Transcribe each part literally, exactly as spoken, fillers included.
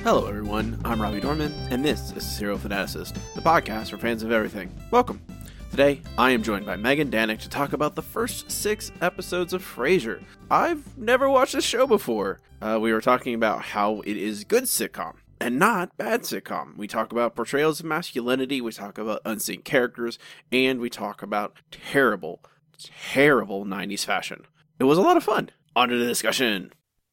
Hello everyone, I'm Robbie Dorman, and this is Serial Fanaticist, the podcast for fans of everything. Welcome! Today, I am joined by Megan Danick to talk about the first six episodes of Frasier. I've never watched this show before. Uh, we were talking about how it is good sitcom, and not bad sitcom. We talk about portrayals of masculinity, we talk about unseen characters, and we talk about terrible, terrible nineties fashion. It was a lot of fun. On to the discussion!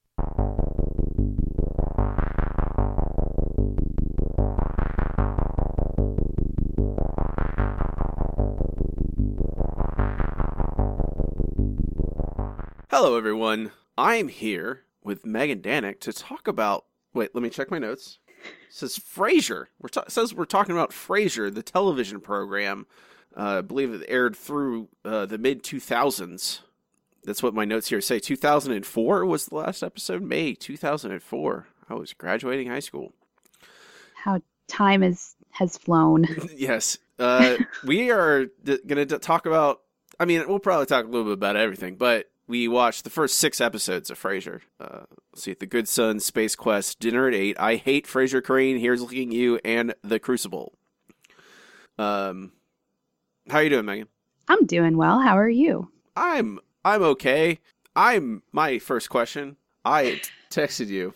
Hello everyone, I'm here with Megan Danick to talk about, wait, let me check my notes. It says Frasier. We're ta- it says we're talking about Frasier, the television program. Uh, I believe it aired through uh, the mid two thousands. That's what my notes here say. two thousand four was the last episode? May two thousand four. I was graduating high school. How time is, has flown. Yes. Uh, we are d- going to talk about, I mean, we'll probably talk a little bit about everything, but we watched the first six episodes of Frasier. Uh, let's see, The Good Son, Space Quest, Dinner at Eight, I Hate Frasier Crane, Here's Looking at You, and The Crucible. Um, how are you doing, Megan? I'm doing well. How are you? I'm I'm okay. I'm my first question. I texted you.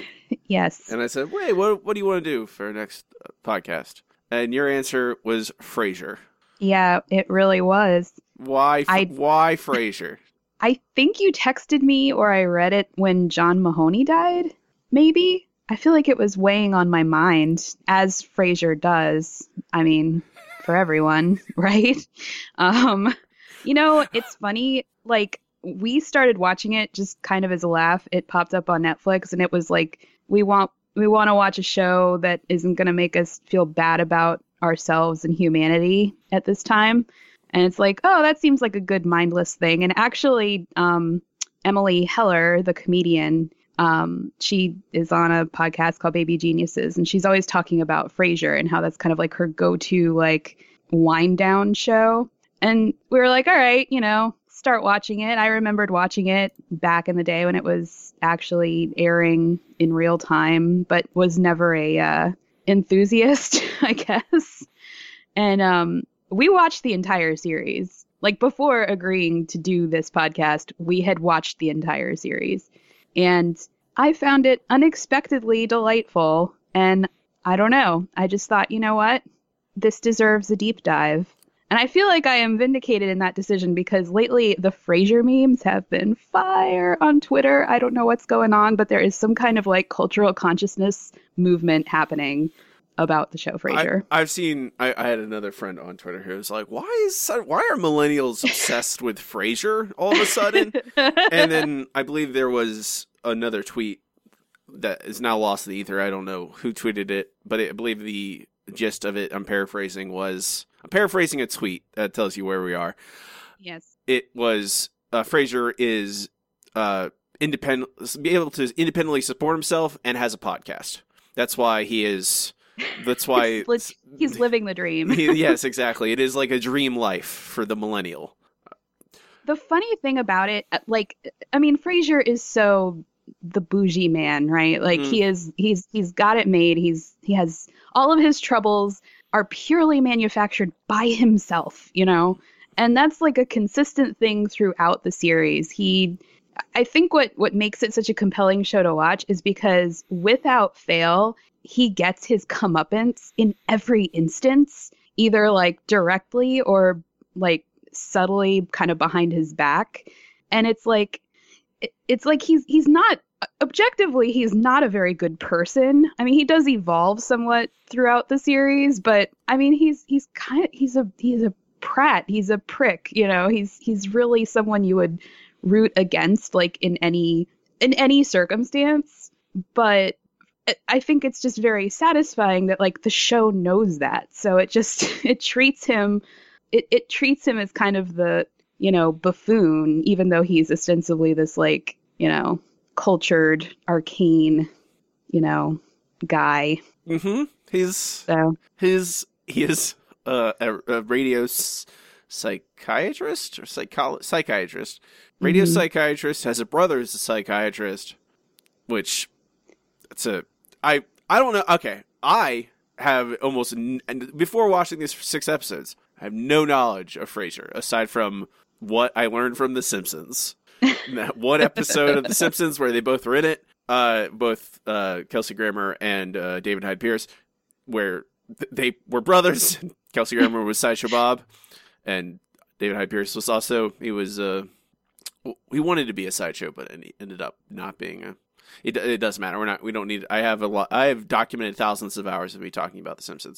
Yes. And I said, "Wait, what what do you want to do for our next uh, podcast?" And your answer was Frasier. Yeah, it really was. Why? I, why Frasier? I think you texted me or I read it when John Mahoney died, maybe? I feel like it was weighing on my mind, as Frasier does. I mean, for everyone, right? Um, you know, it's funny, like, we started watching it just kind of as a laugh. It popped up on Netflix, and it was like, we want we want to watch a show that isn't going to make us feel bad about ourselves and humanity at this time. And it's like, oh, that seems like a good mindless thing. And actually, um, Emily Heller, the comedian, um, she is on a podcast called Baby Geniuses. And she's always talking about Frasier and how that's kind of like her go-to like wind down show. And we were like, all right, you know, start watching it. I remembered watching it back in the day when it was actually airing in real time, but was never a uh, enthusiast, I guess. And um we watched the entire series. Like, before agreeing to do this podcast, we had watched the entire series. And I found it unexpectedly delightful. And I don't know. I just thought, you know what? This deserves a deep dive. And I feel like I am vindicated in that decision because lately the Frasier memes have been fire on Twitter. I don't know what's going on, but there is some kind of like cultural consciousness movement happening about the show Frasier. I, I've seen. I, I had another friend on Twitter who was like, "Why is why are millennials obsessed with Frasier all of a sudden?" And then I believe there was another tweet that is now lost in the ether. I don't know who tweeted it, but it, I believe the gist of it, I'm paraphrasing, was I'm paraphrasing a tweet that tells you where we are. Yes, it was uh, Frasier is uh, independent, be able to independently support himself, and has a podcast. That's why he is. That's why he's, he's living the dream. he, yes, exactly. It is like a dream life for the millennial. The funny thing about it, like, I mean, Frasier is so the bougie man, right? Like, mm. he is, he's, he's got it made. He's, he has all of his troubles are purely manufactured by himself, you know? And that's like a consistent thing throughout the series. He, I think what, what makes it such a compelling show to watch is because without fail, he gets his comeuppance in every instance, either like directly or like subtly kind of behind his back. And it's like, it's like he's, he's not, objectively, he's not a very good person. I mean, he does evolve somewhat throughout the series, but I mean, he's, he's kind of, he's a, he's a prat. He's a prick, you know, he's, he's really someone you would root against, like in any, in any circumstance. But I think it's just very satisfying that like the show knows that. So it just, it treats him, it, it treats him as kind of the, you know, buffoon, even though he's ostensibly this like, you know, cultured, arcane, you know, guy. Mm-hmm. He's, so. his, he is uh, a, a radio s- psychiatrist or psycholo- psychiatrist. Radio mm-hmm. psychiatrist, has a brother who's a psychiatrist, which it's a, I, I don't know. Okay, I have almost n- and before watching these six episodes, I have no knowledge of Frasier aside from what I learned from The Simpsons. That one episode of The Simpsons where they both were in it, uh, both uh, Kelsey Grammer and uh, David Hyde Pierce, where th- they were brothers. Kelsey Grammer was Sideshow Bob, and David Hyde Pierce was also he was uh, he wanted to be a sideshow, but he ended up not being a. It, it doesn't matter. We're not. We don't need. I have a lot. I have documented thousands of hours of me talking about The Simpsons.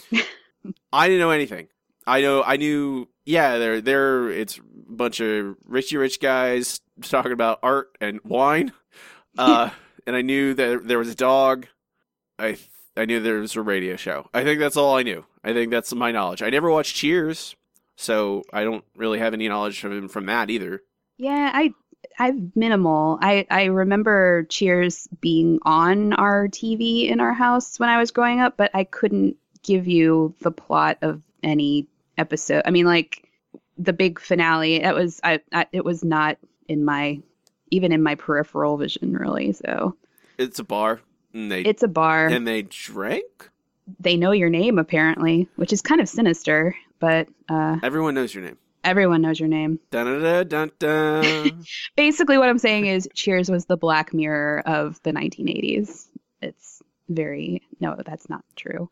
I didn't know anything. I know. I knew. Yeah, they're they're. It's a bunch of Richie Rich guys talking about art and wine. Uh, and I knew that there was a dog. I I knew there was a radio show. I think that's all I knew. I think that's my knowledge. I never watched Cheers, so I don't really have any knowledge of him from that either. Yeah, I. I've minimal. I, I remember Cheers being on our T V in our house when I was growing up, but I couldn't give you the plot of any episode. I mean, like the big finale, it was I, I it was not in my even in my peripheral vision really. So it's a bar. And they, it's a bar, and they drank. They know your name apparently, which is kind of sinister. But uh, everyone knows your name. Everyone knows your name. Dun, dun, dun, dun. Basically, what I'm saying is Cheers was the Black Mirror of the nineteen eighties. It's very... No, that's not true.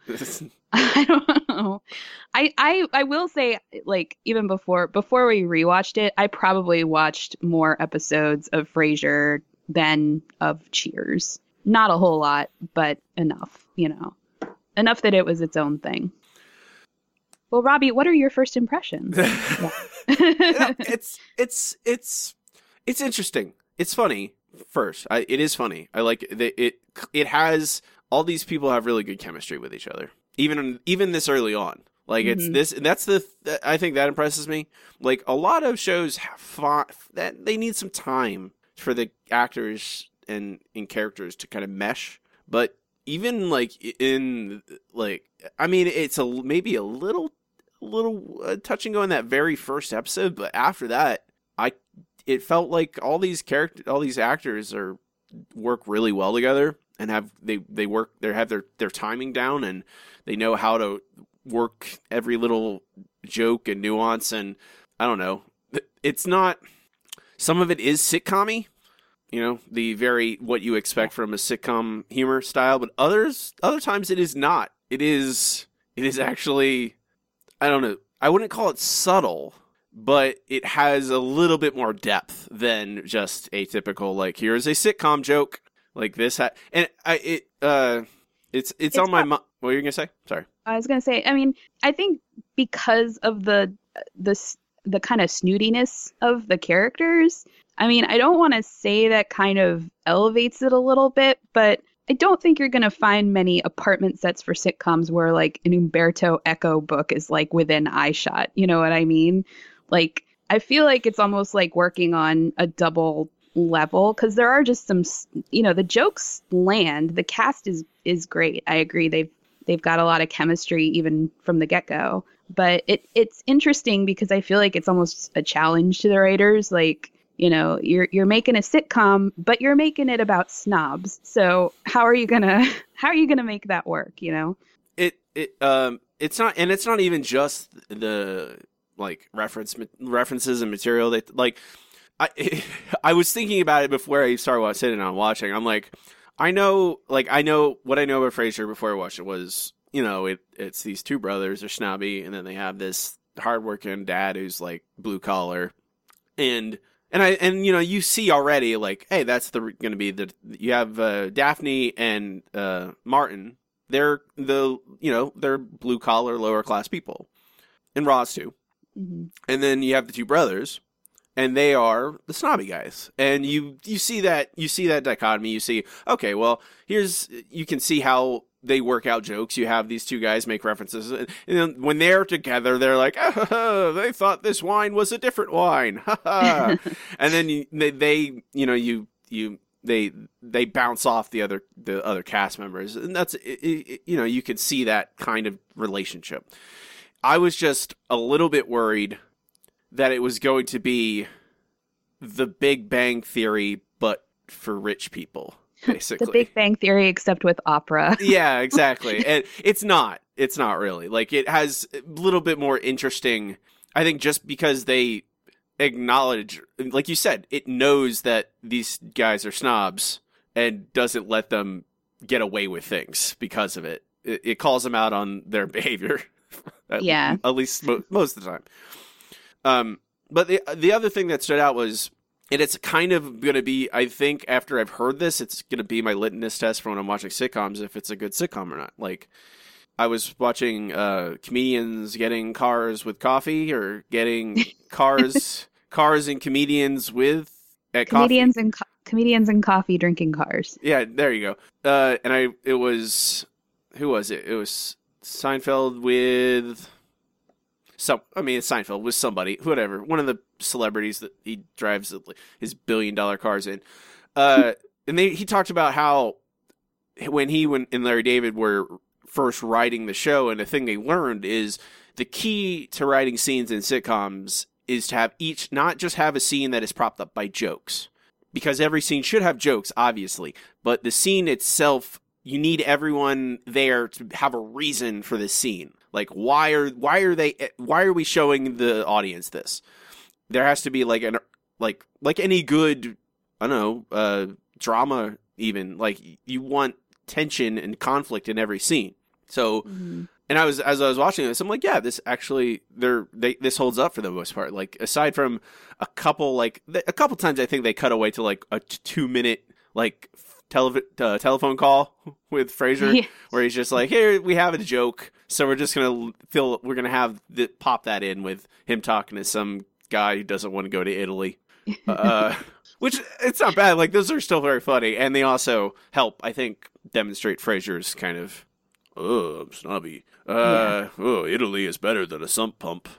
I don't know. I, I, I will say, like, even before before we rewatched it, I probably watched more episodes of Frasier than of Cheers. Not a whole lot, but enough, you know. Enough that it was its own thing. Well, Robbie, what are your first impressions? Yeah. it's it's it's it's interesting. It's funny. First, I, it is funny. I like it, it. It has all these people have really good chemistry with each other, even even this early on. Like mm-hmm. it's this. That's the. I think that impresses me. Like a lot of shows have fought, that they need some time for the actors and and characters to kind of mesh, but. Even like in like, I mean, it's a maybe a little, a little uh, touch and go in that very first episode, but after that, I it felt like all these characters, all these actors are work really well together and have they they work they have their their timing down and they know how to work every little joke and nuance and I don't know, it's not some of it is sitcom-y. You know, the very, what you expect from a sitcom humor style, but others, other times it is not. It is, it is actually, I don't know, I wouldn't call it subtle, but it has a little bit more depth than just a typical, like, here's a sitcom joke, like this, ha- and I, it, uh, it's, it's, it's on my mind. What were you going to say? Sorry. I was going to say, I mean, I think because of the, the, the kind of snootiness of the characters, I mean, I don't want to say that kind of elevates it a little bit, but I don't think you're going to find many apartment sets for sitcoms where like an Umberto Eco book is like within eyeshot. You know what I mean? Like, I feel like it's almost like working on a double level because there are just some, you know, the jokes land. The cast is is great. I agree. They've they've got a lot of chemistry even from the get-go. But it it's interesting because I feel like it's almost a challenge to the writers. Like, you know, you're you're making a sitcom, but you're making it about snobs. So how are you gonna how are you gonna make that work? You know, it it um it's not, and it's not even just the like reference references and material that like I I was thinking about it before I started sitting down watching. I'm like, I know like I know what I know about Frasier before I watched it was, you know, it it's these two brothers are snobby, and then they have this hardworking dad who's like blue collar, and. And I and you know you see already like, hey, that's the going to be the you have uh, Daphne and uh, Martin. They're the you know they're blue collar lower class people, and Roz too. Mm-hmm. And then you have the two brothers, and they are the snobby guys. And you you see that you see that dichotomy. You see, okay, well here's you can see how they work out jokes. You have these two guys make references, and then when they're together, they're like, oh, they thought this wine was a different wine, and then you, they, they, you know, you, you, they, they bounce off the other, the other cast members, and that's, it, it, you know, you can see that kind of relationship. I was just a little bit worried that it was going to be the Big Bang Theory, but for rich people. basically. The Big Bang Theory, except with opera. Yeah, exactly. And it's not. It's not really. Like, it has a little bit more interesting, I think, just because they acknowledge, like you said, it knows that these guys are snobs and doesn't let them get away with things because of it. It, it calls them out on their behavior. at, Yeah. At least mo- most of the time. Um, but the the other thing that stood out was, and it's kind of going to be, I think, after I've heard this, it's going to be my litmus test for when I'm watching sitcoms, if it's a good sitcom or not. Like, I was watching uh, comedians getting cars with coffee, or getting cars cars and comedians with at comedians coffee. and co- comedians and coffee drinking cars. Yeah, there you go. Uh, and I, it was, who was it? It was Seinfeld with some. I mean, it's Seinfeld with somebody, whatever, one of the celebrities that he drives his billion dollar cars in. Uh, and they he talked about how when he when and Larry David were first writing the show, and the thing they learned is the key to writing scenes in sitcoms is to have each, not just have a scene that is propped up by jokes, because every scene should have jokes, obviously, but the scene itself, you need everyone there to have a reason for this scene. Like, why are why are they why are we showing the audience this? There has to be like an like like any good, I don't know, uh, drama even, like, you want tension and conflict in every scene. So, mm-hmm. and I was, as I was watching this, I'm like, yeah, this actually, they're, they, this holds up for the most part. Like, aside from a couple, like, a couple times I think they cut away to, like, a two minute, like, tele- uh, telephone call with Frasier, yeah. where he's just like, here, we have a joke, so we're just going to feel, we're going to have, the, pop that in with him talking to some guy who doesn't want to go to Italy. uh, which, it's not bad. Like, those are still very funny, and they also help, I think, demonstrate Frasier's kind of, oh, I'm snobby. Uh, yeah. Oh, Italy is better than a sump pump.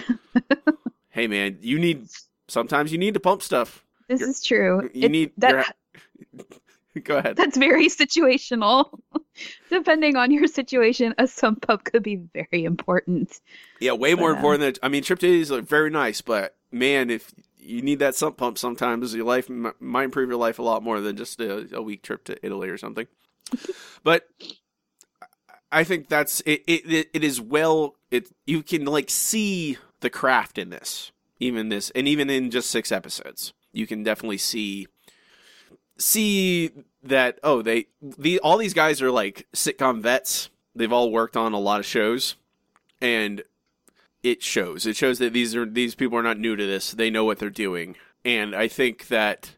Hey, man, you need, sometimes you need to pump stuff. This You're, is true. You it, need, that, go ahead. That's very situational. Depending on your situation, a sump pump could be very important. Yeah, way more but, important than, I mean, trip to Italy is like very nice, but man, if you need that sump pump sometimes, your life might improve your life a lot more than just a, a week trip to Italy or something. But I think that's it, it. It is well. It you can like see the craft in this, even this, and even in just six episodes, you can definitely see see that. Oh, they the all these guys are like sitcom vets. They've all worked on a lot of shows, and it shows. It shows that these are these people are not new to this. They know what they're doing, and I think that.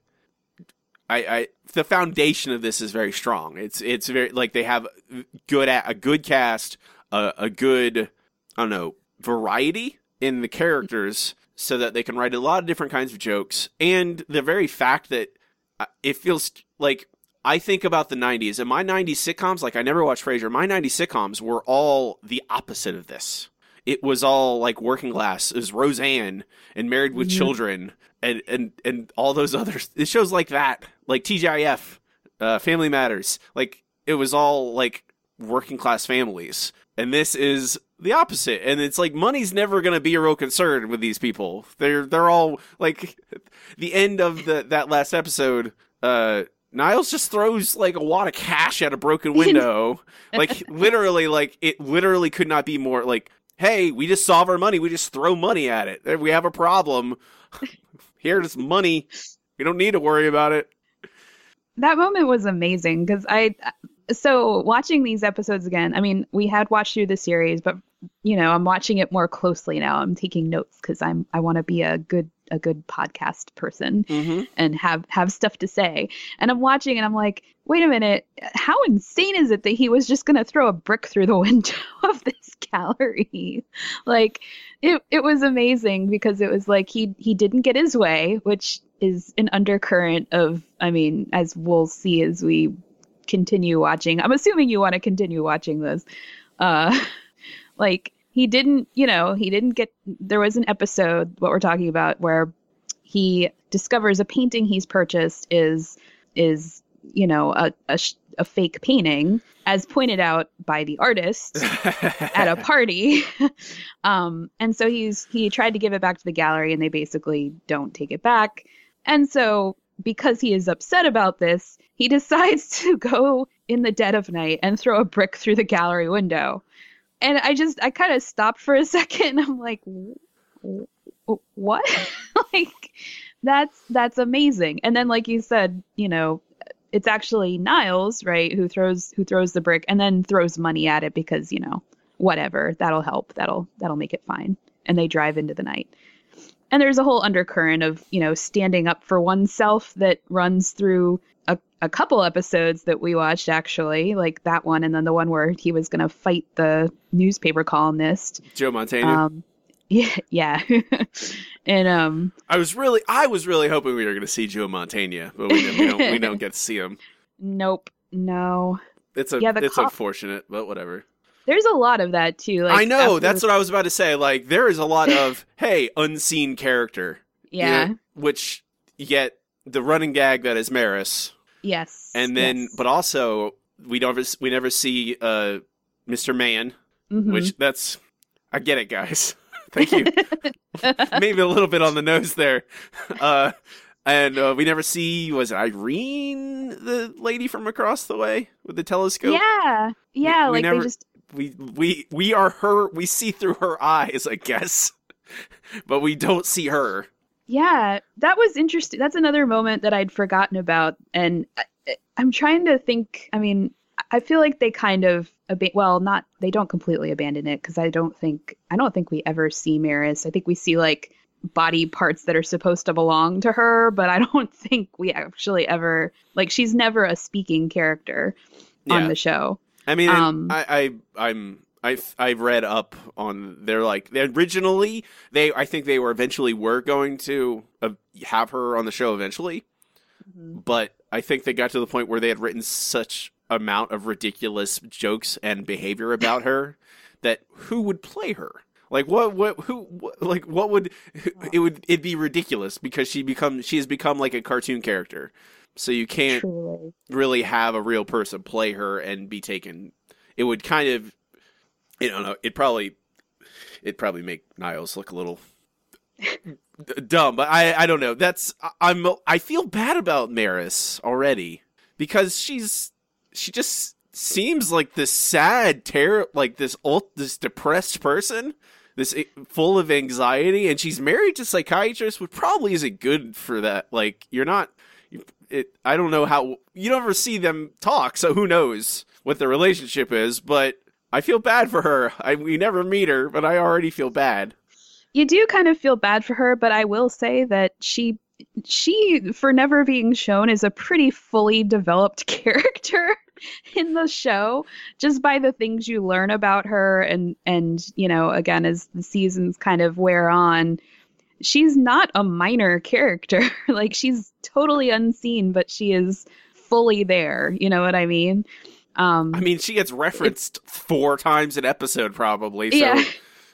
I, I the foundation of this is very strong. It's it's very like they have good a good cast, a, a good I don't know variety in the characters, so that they can write a lot of different kinds of jokes. And the very fact that it feels like I think about the nineties and my nineties sitcoms. Like I never watched Frasier. My nineties sitcoms were all the opposite of this. It was all like working class. It was Roseanne and Married with mm-hmm. Children. And, and and all those others, it shows like that, like T G I F, uh, Family Matters, like it was all like working class families, and this is the opposite. And it's like money's never going to be a real concern with these people. They're they're all like the end of the that last episode. Uh, Niles just throws like a wad of cash at a broken window, like literally, like it literally could not be more like, hey, we just solve our money, we just throw money at it. We have a problem. Here's money. We don't need to worry about it. That moment was amazing because I, so watching these episodes again, I mean, we had watched through the series, but you know, I'm watching it more closely now. I'm taking notes because I'm, I want to be a good, a good podcast person mm-hmm. and have, have stuff to say. And I'm watching and I'm like, wait a minute, how insane is it that he was just going to throw a brick through the window of this gallery? Like it, it was amazing because it was like, he, he didn't get his way, which is an undercurrent of, I mean, as we'll see as we continue watching, I'm assuming you want to continue watching this. Uh, like he didn't, you know, he didn't get, there was an episode, what we're talking about, where he discovers a painting he's purchased is, is, you know, a, a, a fake painting, as pointed out by the artist at a party. um, and so he's, he tried to give it back to the gallery and they basically don't take it back. And so because he is upset about this, he decides to go in the dead of night and throw a brick through the gallery window. And I just, I kind of stopped for a second. I'm like, what? Like, that's, that's amazing. And then, like you said, you know, it's actually Niles, right, who throws, who throws the brick and then throws money at it because, you know, whatever, that'll help. That'll, that'll make it fine. And they drive into the night. And there's a whole undercurrent of, you know, standing up for oneself that runs through a, a couple episodes that we watched, actually, like that one. And then the one where he was going to fight the newspaper columnist. Joe Montana. Um, yeah. Yeah. and um, I was really, I was really hoping we were going to see Joe Montana, but we, we don't, we don't get to see him. Nope. No. It's a, yeah, the it's co- unfortunate, but whatever. There's a lot of that, too. Like, I know. after... That's what I was about to say. Like, there is a lot of, hey, unseen character. Yeah. You know, which, yet, the running gag that is Maris. Yes. And then, yes. but also, we don't, we never see uh, Mister Man, mm-hmm. which, that's, I get it, guys. Thank you. Maybe a little bit on the nose there. Uh, and uh, we never see, was it Irene, the lady from across the way with the telescope? Yeah. Yeah, we, we like never, they just... We, we, we are her, we see through her eyes, I guess. But we don't see her. Yeah, that was interesting. That's another moment that I'd forgotten about. And I, I'm trying to think, I mean, I feel like they kind of, ab- well, not, they don't completely abandon it because I don't think, I don't think we ever see Maris. I think we see like body parts that are supposed to belong to her, but I don't think we actually ever, like she's never a speaking character on yeah. the show. I mean, um, I, I, I'm, I've, I've read up on, they're like, they originally, they, I think they were eventually were going to uh, have her on the show eventually, mm-hmm. but I think they got to the point where they had written such amount of ridiculous jokes and behavior about her that who would play her? Like what, what, who, what, like what would, it would, it'd be ridiculous because she become, she has become like a cartoon character. So you can't Truly. really have a real person play her and be taken. It would kind of, I don't know. It probably, it'd probably make Niles look a little dumb, but I, I don't know. That's I'm, I feel bad about Maris already because she's, she just seems like this sad, terror, like this old, this depressed person, this full of anxiety, and she's married to a psychiatrist, which probably isn't good for that. Like you're not. It, I don't know how, you don't ever see them talk, so who knows what the relationship is, but I feel bad for her. I, we never meet her, but I already feel bad. You do kind of feel bad for her, but I will say that she, she, for never being shown, is a pretty fully developed character in the show, just by the things you learn about her, and, and, you know, again, as the seasons kind of wear on, she's not a minor character. Like, she's totally unseen, but she is fully there. You know what I mean? Um, I mean, she gets referenced four times an episode, probably. So. Yeah.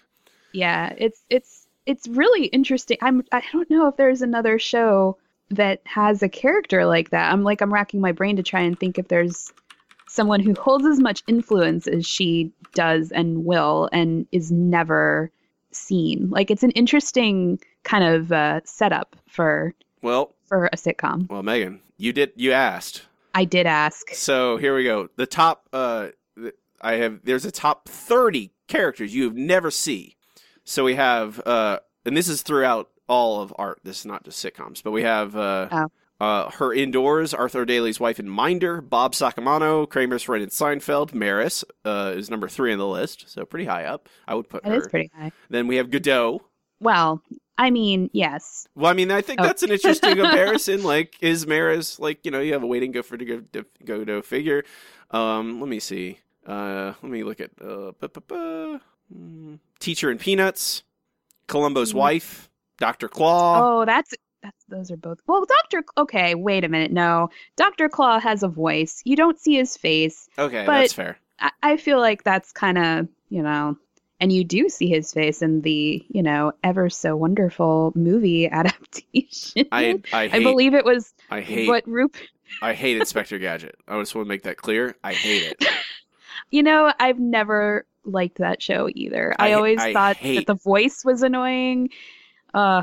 Yeah. It's, it's, it's really interesting. I'm, I don't know if there's another show that has a character like that. I'm like, I'm racking my brain to try and think if there's someone who holds as much influence as she does and will, and is never seen. Like, it's an interesting kind of uh, setup for well for a sitcom. Well, Megan, you did you asked. I did ask. So here we go. The top. Uh, I have. There's a top thirty characters you have never see. So we have, uh, and this is throughout all of art. This is not just sitcoms, but we have uh, oh. uh, her indoors. Arthur Daly's wife in Minder. Bob Sacamano, Kramer's friend in Seinfeld. Maris uh, is number three on the list, so pretty high up. I would put That her. is pretty high. Then we have Godot. Well, I mean, yes. Well, I mean, I think oh. that's an interesting comparison. Like, is Maris, like, you know, you have a waiting go for to go to go to figure. Um, let me see. Uh, let me look at uh, bu- bu- bu- mm, Teacher in Peanuts, Columbo's mm. wife, Doctor Claw. Oh, that's that's those are both. Well, Doctor Okay, wait a minute. No, Doctor Claw has a voice. You don't see his face. Okay, but that's fair. I, I feel like that's kind of, you know. And you do see his face in the, you know, ever so wonderful movie adaptation. I I, hate, I believe it was I hate what Rupert. I hate Inspector Gadget. I just want to make that clear. I hate it. You know, I've never liked that show either. I, I always I thought hate... that the voice was annoying. Uh,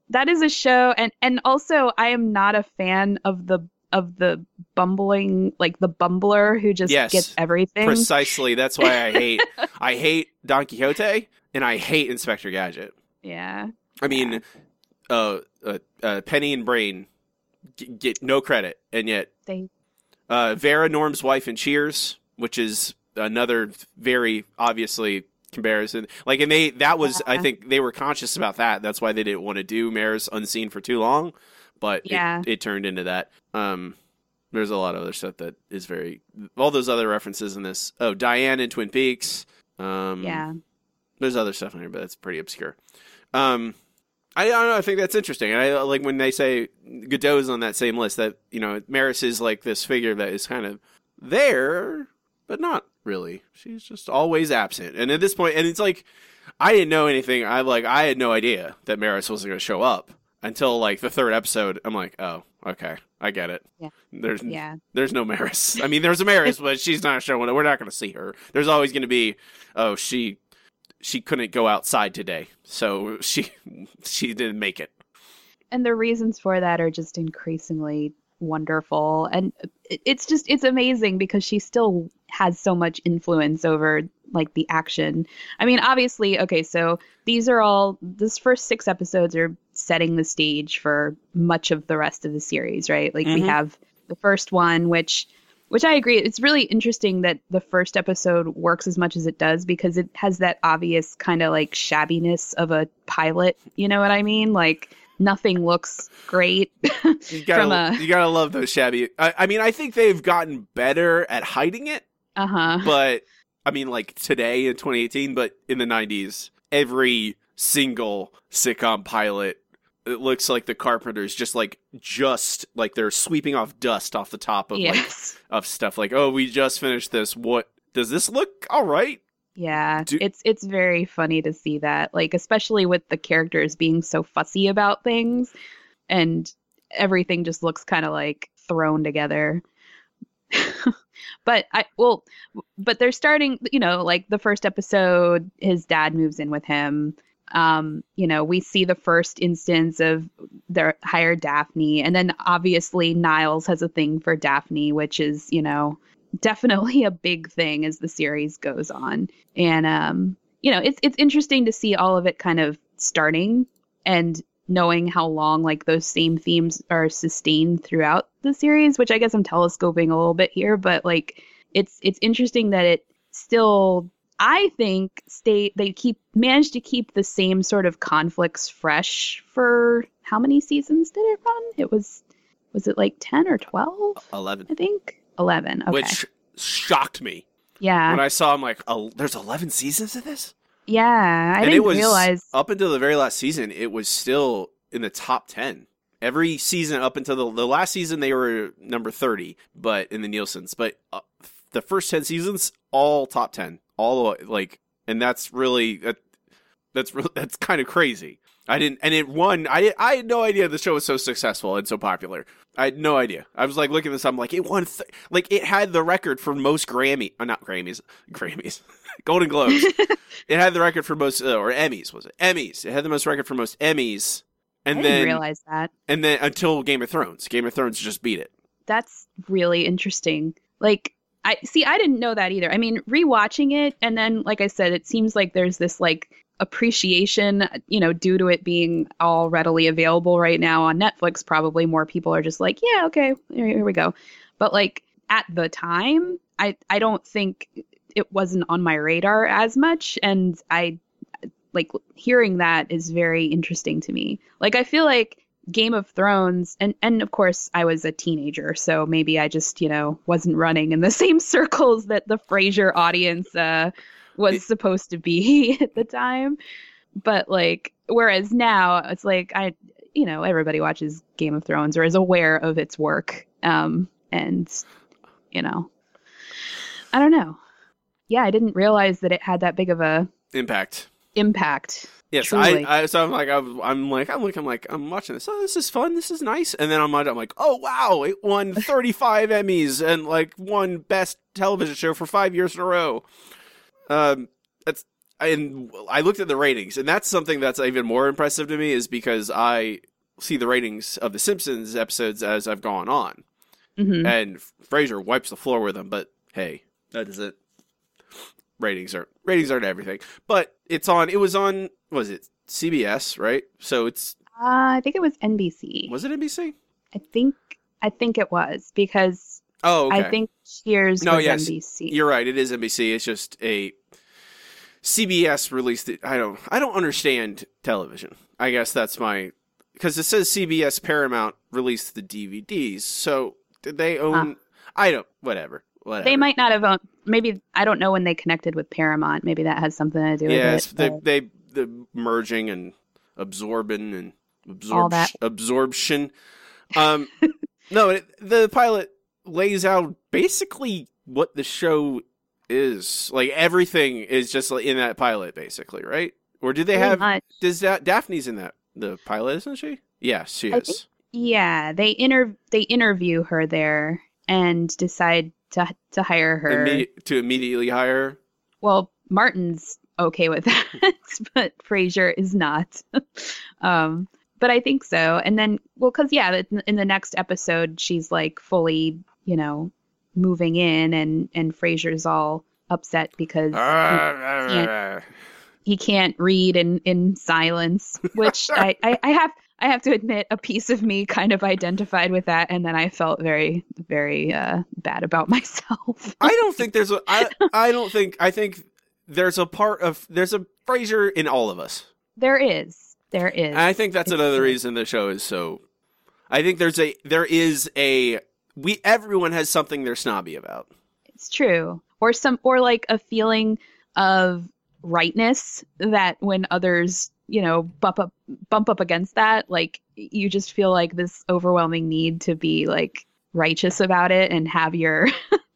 that is a show, and and also I am not a fan of the of the bumbling, like the bumbler who just Yes, gets everything. Precisely. That's why I hate I hate Don Quixote and I hate Inspector Gadget. Yeah. I mean, Yeah. uh, uh, uh, Penny and Brain g- get no credit, and yet They uh, Vera, Norm's wife in Cheers, which is another very obviously comparison. Like, and they that was Yeah. I think they were conscious about that. That's why they didn't want to do Maris Unseen for too long, but Yeah. it, it turned into that. Um, there's a lot of other stuff that is very all those other references in this. Oh, Diane in Twin Peaks. Um, yeah. There's other stuff in here, but it's pretty obscure. Um, I, I don't know. I think that's interesting. I like when they say Godot's on that same list. That you know, Maris is like this figure that is kind of there, but not really. She's just always absent. And at this point, and it's like I didn't know anything. I like I had no idea that Maris wasn't going to show up until like the third episode. I'm like, oh, okay, I get it. Yeah. There's Yeah. there's no Maris. I mean, there's a Maris, but she's not showing up. We're not going to see her. There's always going to be, oh, she. She couldn't go outside today, so she she didn't make it. And the reasons for that are just increasingly wonderful, and it- it's just it's amazing because she still has so much influence over like the action. I mean, obviously, okay, so these are all this first six episodes are setting the stage for much of the rest of the series, right? Like Mhm. we have the first one, which which I agree, it's really interesting that the first episode works as much as it does because it has that obvious kind of like shabbiness of a pilot. You know what I mean? Like nothing looks great. You gotta, From a- you gotta love those shabby. I, I mean, I think they've gotten better at hiding it, Uh-huh. but I mean, like today in twenty eighteen, but in the nineties, every single sitcom pilot, it looks like the Carpenters just like just like they're sweeping off dust off the top of like Yes. of stuff. Like, oh, we just finished this. What does this look all right? Yeah. Do- it's it's very funny to see that. Like especially with the characters being so fussy about things and everything just looks kind of like thrown together. But I well but they're starting, you know, like the first episode his dad moves in with him. Um, you know, we see the first instance of their hire Daphne, and then obviously Niles has a thing for Daphne, which is, you know, definitely a big thing as the series goes on. And um, you know, it's it's interesting to see all of it kind of starting and knowing how long like those same themes are sustained throughout the series, which I guess I'm telescoping a little bit here, but like it's it's interesting that it still I think stay they keep managed to keep the same sort of conflicts fresh for how many seasons did it run? It was was it like ten or twelve? Eleven, I think eleven. Okay. which shocked me yeah. when I saw. I'm like, oh, there's eleven seasons of this. Yeah, I And didn't it was realize. up until the very last season, it was still in the top ten. Every season up until the, the last season, they were number thirty, but in the Nielsen's. But uh, the first ten seasons, all top ten, all the way, like, and that's really that, that's really, that's kind of crazy. I didn't, and it won. I I had no idea the show was so successful and so popular. I had no idea. I was like looking at this, I'm like, it won, th- like it had the record for most Grammy, uh, not Grammys, Grammys, Golden Globes. It had the record for most, uh, or Emmys, was it? Emmys. It had the most record for most Emmys. And I then, didn't realize that. and then until Game of Thrones, Game of Thrones just beat it. That's really interesting. Like, I see, I didn't know that either. I mean, rewatching it, and then, like I said, it seems like there's this like appreciation, you know, due to it being all readily available right now on Netflix. Probably more people are just like, yeah, okay, here, here we go. But like at the time, I I don't think it wasn't on my radar as much, and I like hearing that is very interesting to me. Like I feel like Game of Thrones, and and of course I was a teenager, so maybe I just, you know, wasn't running in the same circles that the Frasier audience uh, was It- supposed to be at the time. But like, whereas now it's like I, you know, everybody watches Game of Thrones or is aware of its work, um, and you know, I don't know. Yeah, I didn't realize that it had that big of a Impact. impact. Yes, Truly. I, I. So I'm like, I'm, I'm like, I'm looking, I'm like, I'm watching this. Oh, this is fun. This is nice. And then I'm, I'm like, oh wow, it won thirty-five Emmys and like won best television show for five years in a row. Um, that's and I looked at the ratings, and that's something that's even more impressive to me, is because I see the ratings of the Simpsons episodes as I've gone on, Mm-hmm. and Frasier wipes the floor with them. But hey, that isn't ratings aren't ratings aren't everything. But it's on. It was on. What was it C B S, right? So it's Uh, I think it was N B C. was it N B C? I think I think it was because Oh, okay. I think Cheers No, was yes, N B C. You're right. It is N B C. It's just a C B S released it. I don't. I don't understand television. I guess that's my because it says C B S Paramount released the D V Ds. So did they own? Huh. I don't. Whatever. Whatever. They might not have owned. Maybe I don't know when they connected with Paramount. Maybe that has something to do Yes, with it. but- they they the merging and absorbing and absorb All that. absorption. Um, no, it, the pilot lays out basically what the show is. Like everything is just like in that pilot, basically, right? Or do they Pretty have? much. Does that Daphne's in that the pilot? Isn't she? Yes, she I is. think- Yeah, they inter they interview her there and decide to to hire her. Immedi- to immediately hire. her? Well, Martin's okay with that, but Frasier is not. um, but I think so. And then, well, because yeah, in- in the next episode, she's like fully, you know, moving in, and and Frasier's all upset because Ah, he can't read in in silence, which I, I I have I have to admit, a piece of me kind of identified with that, and then I felt very very uh, bad about myself. I don't think there's a. I I don't think. I think there's a part of there's a Frasier in all of us. There is, there is. And I think that's It's another true. reason the show is so. I think there's a there is a we everyone has something they're snobby about. It's true, or some or like a feeling of rightness that when others, you know, bump up bump up against that, like you just feel like this overwhelming need to be like righteous about it and have your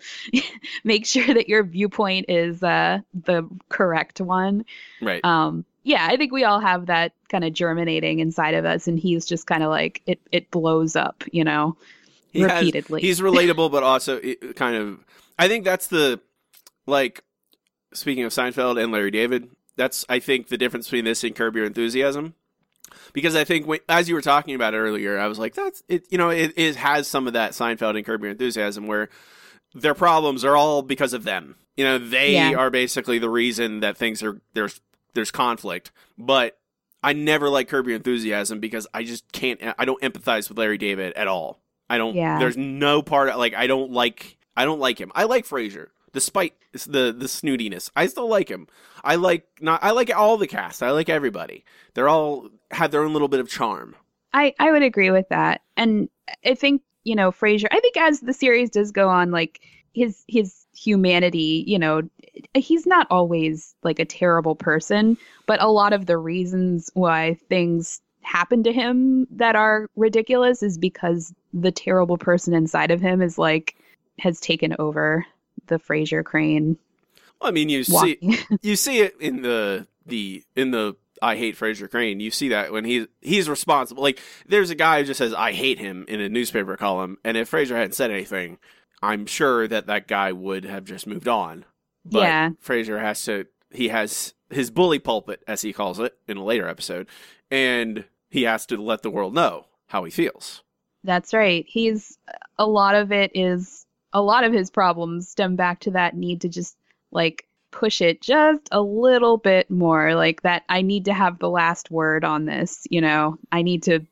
make sure that your viewpoint is uh the correct one. Right. Um yeah, I think we all have that kind of germinating inside of us, and he's just kind of like it it blows up, you know, He has- repeatedly. he's relatable, but also it kind of. I think that's the like. Speaking of Seinfeld and Larry David, that's I think the difference between this and Curb Your Enthusiasm, because I think when, as you were talking about it earlier, I was like, that's it. You know, it, it has some of that Seinfeld and Curb Your Enthusiasm where their problems are all because of them. You know, they Yeah. are basically the reason that things are there's there's conflict. But I never like Curb Your Enthusiasm because I just can't. I don't empathize with Larry David at all. I don't. Yeah. There's no part like I don't like. I don't like him. I like Frasier. Despite the the snootiness, I still like him. I like not. I like all the cast. I like everybody. They're all have their own little bit of charm. I, I would agree with that. And I think, you know, Frasier, I think as the series does go on, like his his humanity, you know, he's not always like a terrible person, but a lot of the reasons why things happen to him that are ridiculous is because the terrible person inside of him is like has taken over the Frasier crane. Well, I mean, you walking. see you see it in the the in the I hate Frasier Crane. You see that when he he's responsible. Like there's a guy who just says I hate him in a newspaper column, and if Frasier hadn't said anything, I'm sure that that guy would have just moved on. But Yeah. Frasier has to. He has his bully pulpit, as he calls it, in a later episode, and he has to let the world know how he feels. That's right. He's a lot of it is a lot of his problems stem back to that need to just like push it just a little bit more, like that I need to have the last word on this, you know. I need to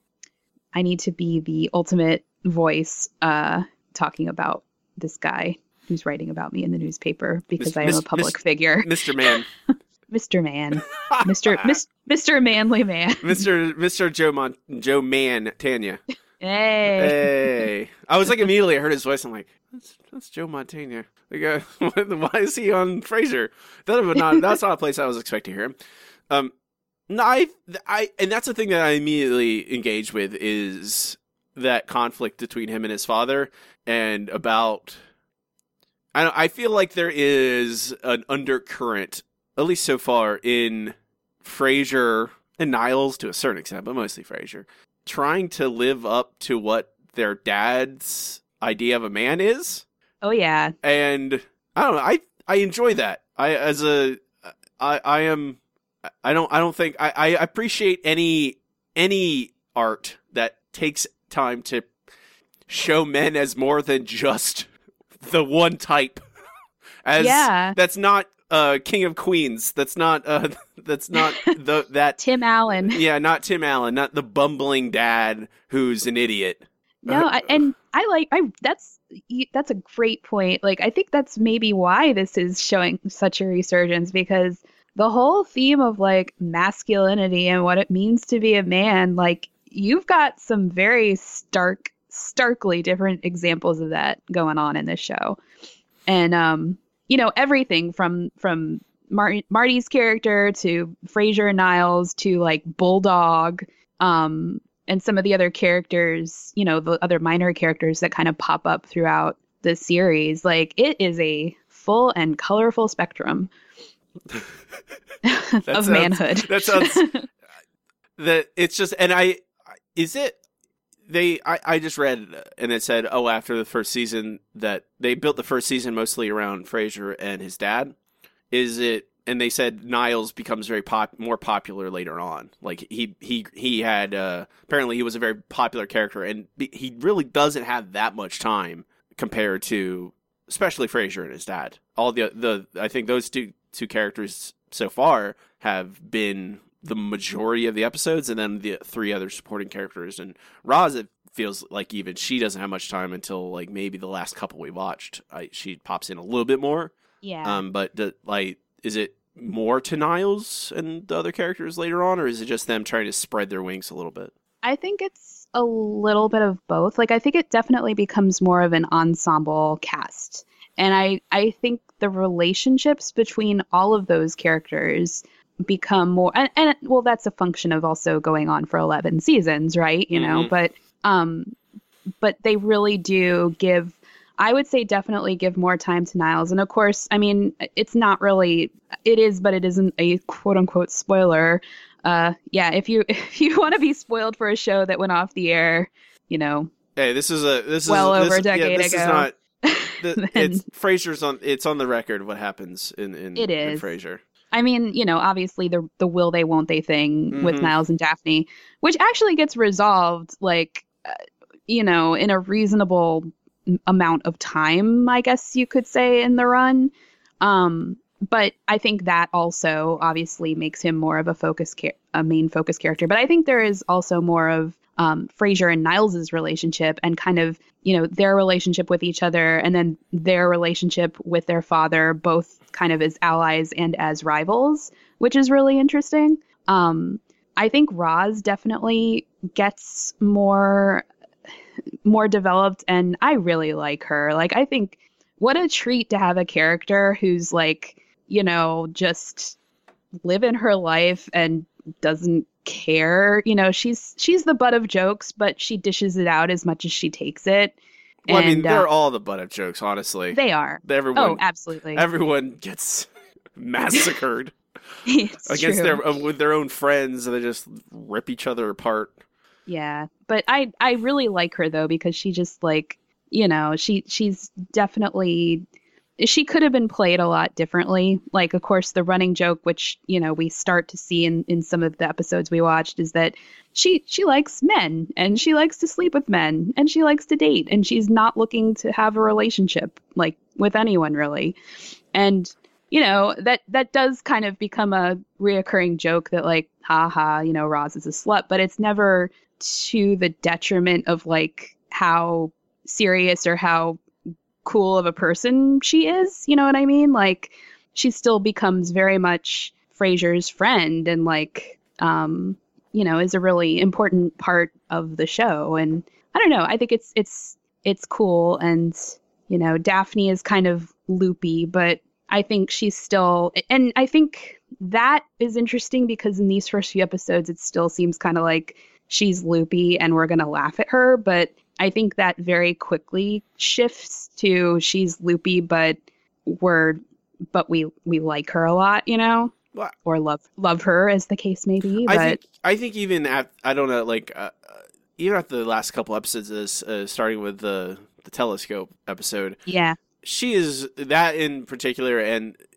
I need to be the ultimate voice uh talking about this guy who's writing about me in the newspaper because Miss- I am Miss- a public Miss- figure. Mister Man, Mister Man. Mister Mis- Mister Manly Man. Mister Mister Joe Mon- Joe Man Tanya. Hey. Hey, I was like immediately I heard his voice. I'm like, that's, that's Joe Montana. Like, uh, why is he on Frasier? That would not. That's not a place I was expecting to hear him. Um, no, I, I, and that's the thing that I immediately engaged with is that conflict between him and his father, and about. I, I feel like there is an undercurrent, at least so far, in Frasier and Niles to a certain extent, but mostly Frasier, trying to live up to what their dad's idea of a man is. Oh yeah. And I don't know, I I enjoy that. I as a I, I am. I don't. I don't think. I, I appreciate any any art that takes time to show men as more than just the one type. As yeah. That's not uh, King of Queens. That's not. Uh, that's not the that Tim Allen. Yeah, not Tim Allen. Not the bumbling dad who's an idiot. No, I, and I like. I that's. That's a great point. Like, I think that's maybe why this is showing such a resurgence, because the whole theme of like masculinity and what it means to be a man, like you've got some very stark, starkly different examples of that going on in this show. And, um, you know, everything from, from Mar- Marty's character to Frasier and Niles to like Bulldog, um, and some of the other characters, you know, the other minor characters that kind of pop up throughout the series. Like, it is a full and colorful spectrum of sounds, manhood. That sounds that it's just, and I, is it, they, I, I just read and it said, oh, after the first season that they built the first season mostly around Frasier and his dad. Is it, and they said Niles becomes very pop, more popular later on. Like he he he had uh, apparently he was a very popular character, and he really doesn't have that much time compared to especially Frasier and his dad. All the the I think those two two characters so far have been the majority of the episodes, and then the three other supporting characters. And Roz, it feels like even she doesn't have much time until like maybe the last couple we watched. I, she pops in a little bit more. Yeah. Um, but the, like. Is it more to Niles and the other characters later on, or is it just them trying to spread their wings a little bit? I think it's a little bit of both. Like, I think it definitely becomes more of an ensemble cast. And I, I think the relationships between all of those characters become more, and, and well, that's a function of also going on for eleven seasons, right? You know, Mm-hmm. but, um, but they really do give, I would say definitely give more time to Niles. And of course, I mean, it's not really, it is, but it isn't a quote unquote spoiler. Uh, yeah, if you if you want to be spoiled for a show that went off the air, you know. Hey, this is a this well is over this, a decade yeah, this ago. Is not, the, then, it's Frasier's on. It's on the record what happens in in, it in is. Frasier. I mean, you know, obviously the the will they won't they thing Mm-hmm. with Niles and Daphne, which actually gets resolved, like, uh, you know, in a reasonable amount of time, I guess you could say, in the run. Um, but I think that also obviously makes him more of a focus, char- a main focus character. But I think there is also more of um, Frasier and Niles's relationship and kind of, you know, their relationship with each other, and then their relationship with their father, both kind of as allies and as rivals, which is really interesting. Um, I think Roz definitely gets more more developed, and I really like her. Like, I think what a treat to have a character who's like, you know, just living her life and doesn't care. You know, she's she's the butt of jokes, but she dishes it out as much as she takes it. Well, and, I mean, they're uh, all the butt of jokes, honestly. They are. Everyone, oh, absolutely. Everyone gets massacred it's against true. their uh, with their own friends, and they just rip each other apart. Yeah, but I I really like her though, because she just, like, you know, she she's definitely, she could have been played a lot differently. Like, of course, the running joke, which, you know, we start to see in, in some of the episodes we watched, is that she she likes men, and she likes to sleep with men, and she likes to date, and she's not looking to have a relationship, like, with anyone really. And, you know, that that does kind of become a reoccurring joke that, like, haha, you know, Roz is a slut, but it's never to the detriment of, like, how serious or how cool of a person she is. You know what I mean? Like, she still becomes very much Frasier's friend, and, like, um, you know, is a really important part of the show. And I don't know, I think it's it's it's cool. And, you know, Daphne is kind of loopy, but I think she's still, and I think that is interesting because in these first few episodes, it still seems kind of like she's loopy and we're going to laugh at her. But I think that very quickly shifts to she's loopy, but we're, but we, we like her a lot, you know, Well, or love, love her, as the case may be. I But think I think even at I don't know, like uh, even at the last couple episodes of this, uh, starting with the the telescope episode, yeah, she is that in particular, and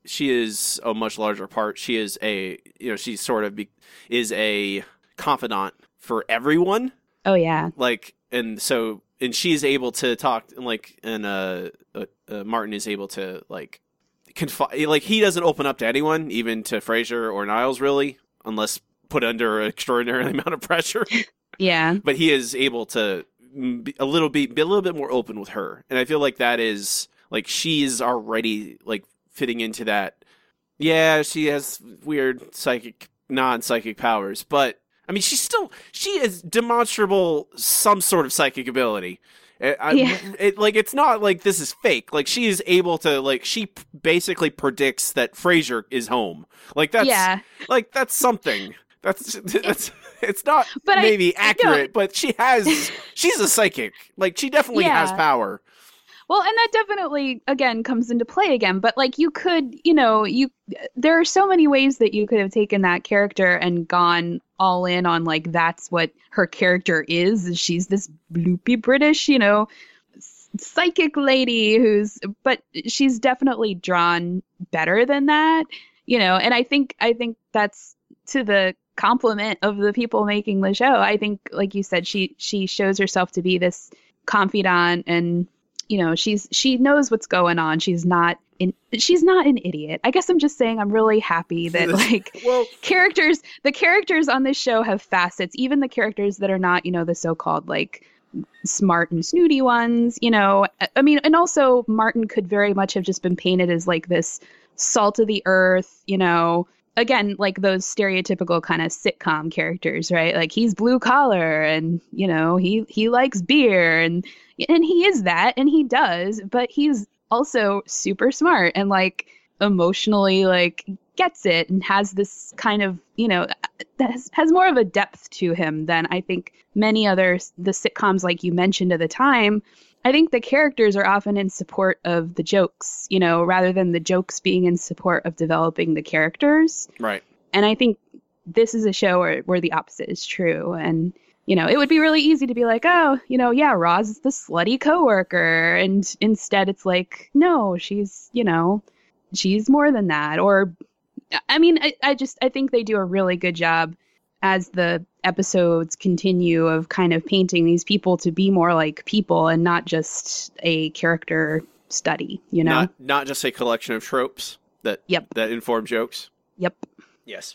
she is a much larger part. She is a, you know, she sort of be, is a confidant for everyone. Oh yeah. Like, and so, and she's able to talk, like, and uh, uh, uh Martin is able to like confide. Like, he doesn't open up to anyone, even to Frasier or Niles, really, unless put under an extraordinary amount of pressure. Yeah. But he is able to be a little bit, be a little bit more open with her, and I feel like that is like she's already like fitting into that. Yeah, she has weird psychic, non-psychic powers, but I mean, she's still she is demonstrable some sort of psychic ability. I, Yeah. it, like it's not like this is fake. Like she is able to like she p- basically predicts that Frasier is home. Like that's Yeah. like that's something. That's that's it's not But I- maybe I accurate, but she has she's a psychic. Like she definitely Yeah. has power. Well, and that definitely, again, comes into play again. But, like, you could, you know, you there are so many ways that you could have taken that character and gone all in on, like, that's what her character is. She's this bloopy British, you know, s- psychic lady who's, but she's definitely drawn better than that, you know. And I think, I think that's to the compliment of the people making the show. I think, like you said, she she shows herself to be this confidant, and you know, she's she knows what's going on. She's not in she's not an idiot. I guess I'm just saying I'm really happy that like Well, characters the characters on this show have facets, even the characters that are not, you know, the so-called like smart and snooty ones, you know. I mean, and also Martin could very much have just been painted as like this salt of the earth, you know, again, like those stereotypical kind of sitcom characters, right? Like he's blue collar and, you know, he he likes beer and and he is that and he does, but he's also super smart and like emotionally like gets it and has this kind of, you know, that has, has more of a depth to him than I think many others, the sitcoms like you mentioned at the time. I think the characters are often in support of the jokes, you know, rather than the jokes being in support of developing the characters. right. And I think this is a show where, where the opposite is true. And, you know, it would be really easy to be like, oh, you know, yeah, Roz is the slutty coworker. And instead it's like, no, she's, you know, she's more than that. Or, I mean, I, I just, I think they do a really good job as the episodes continue of kind of painting these people to be more like people and not just a character study, you know? Not not just a collection of tropes that Yep. that inform jokes. Yep. Yes.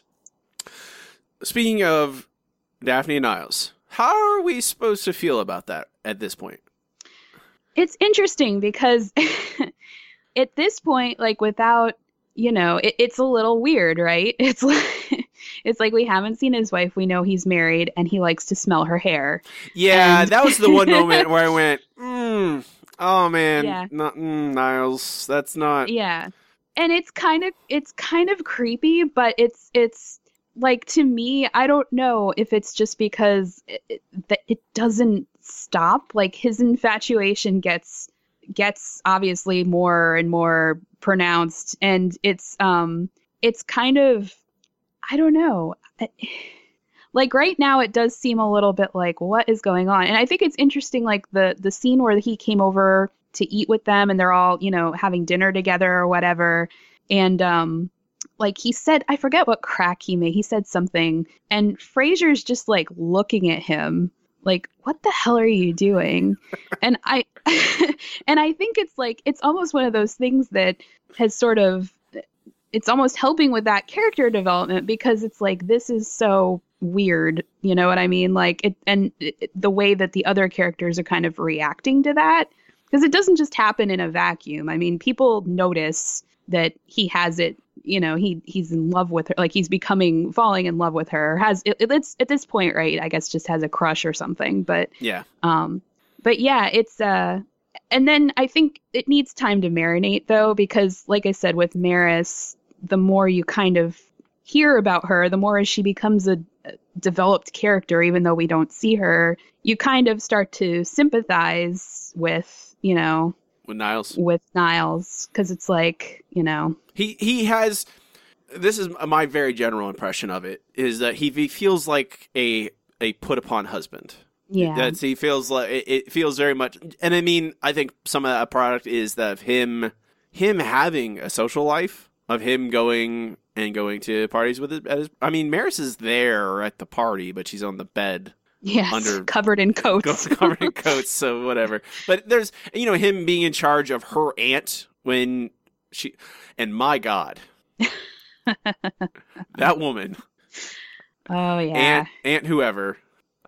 Speaking of Daphne and Niles, how are we supposed to feel about that at this point? It's interesting because at this point, like without, you know, it, it's a little weird, right? It's like, it's like we haven't seen his wife. We know he's married and he likes to smell her hair. Yeah, And- that was the one moment where I went, mm, oh man, Yeah. not mm, Niles. That's not. Yeah. And it's kind of it's kind of creepy, but it's it's like to me, I don't know if it's just because it, it, that it doesn't stop. Like his infatuation gets gets obviously more and more pronounced, and it's um it's kind of I don't know. Like right now it does seem a little bit like what is going on. And I think it's interesting like the the scene where he came over to eat with them and they're all, you know, having dinner together or whatever. And um like he said, I forget what crack he made. He said something and Frasier's just like looking at him like, what the hell are you doing? and I and I think it's like it's almost one of those things that has sort of it's almost helping with that character development because it's like this is so weird, you know what I mean? Like it and it, the way that the other characters are kind of reacting to that. Because it doesn't just happen in a vacuum. I mean, people notice that he has it, you know, he he's in love with her, like he's becoming, falling in love with her, has, it, it's at this point, right, I guess just has a crush or something. But, Yeah. um, but yeah, it's, uh, and then I think it needs time to marinate though, because like I said, with Maris, the more you kind of hear about her, the more as she becomes a developed character, even though we don't see her, you kind of start to sympathize with, you know, With Niles. with Niles, because it's like, you know, He he has. This is my very general impression of it. Is that he, he feels like a a put upon husband. yeah, That's he feels like it, it feels very much. And I mean, I think some of that product is that him him having a social life, of him going and going to parties with his, at his I mean, Maris is there at the party, but she's on the bed. Yes, under, covered in coats. covered in coats, so whatever. But there's, you know, him being in charge of her aunt when she, and my God, that woman. Oh yeah, Aunt, aunt whoever.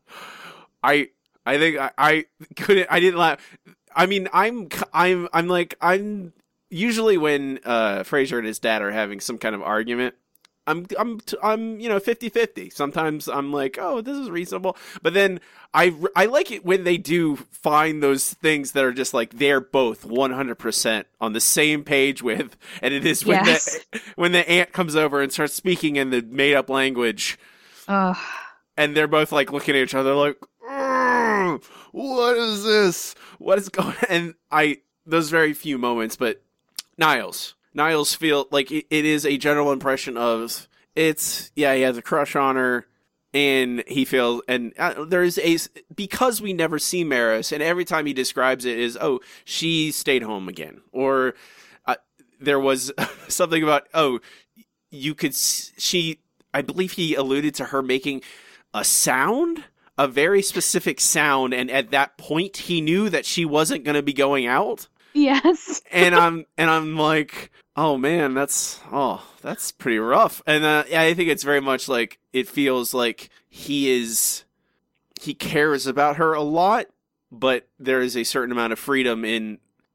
I, I think I, I couldn't, I didn't laugh. I mean, I'm, I'm, I'm like, I'm usually when uh, Frasier and his dad are having some kind of argument, I'm, I'm, I'm, you know, fifty-fifty. Sometimes I'm like, oh, this is reasonable. But then I, I like it when they do find those things that are just like, they're both one hundred percent on the same page with, and it is when yes. the, when the aunt comes over and starts speaking in the made up language. Oh. And they're both like looking at each other like, what is this? What is going on? And I, those very few moments, but Niles. Niles feel like it, it is a general impression of it's, yeah, he has a crush on her, and he feels, and uh, there's a, because we never see Maris, and every time he describes it is, oh, she stayed home again. Or uh, there was something about, oh, you could, she, I believe he alluded to her making a sound, a very specific sound, and at that point he knew that she wasn't going to be going out. Yes. and I'm and I'm like, oh man, that's oh that's pretty rough. And uh, yeah, I think it's very much like it feels like he is he cares about her a lot, but there is a certain amount of freedom in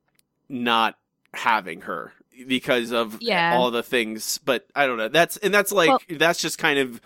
not having her because of yeah. all the things. But I don't know. That's and that's like well, that's just kind of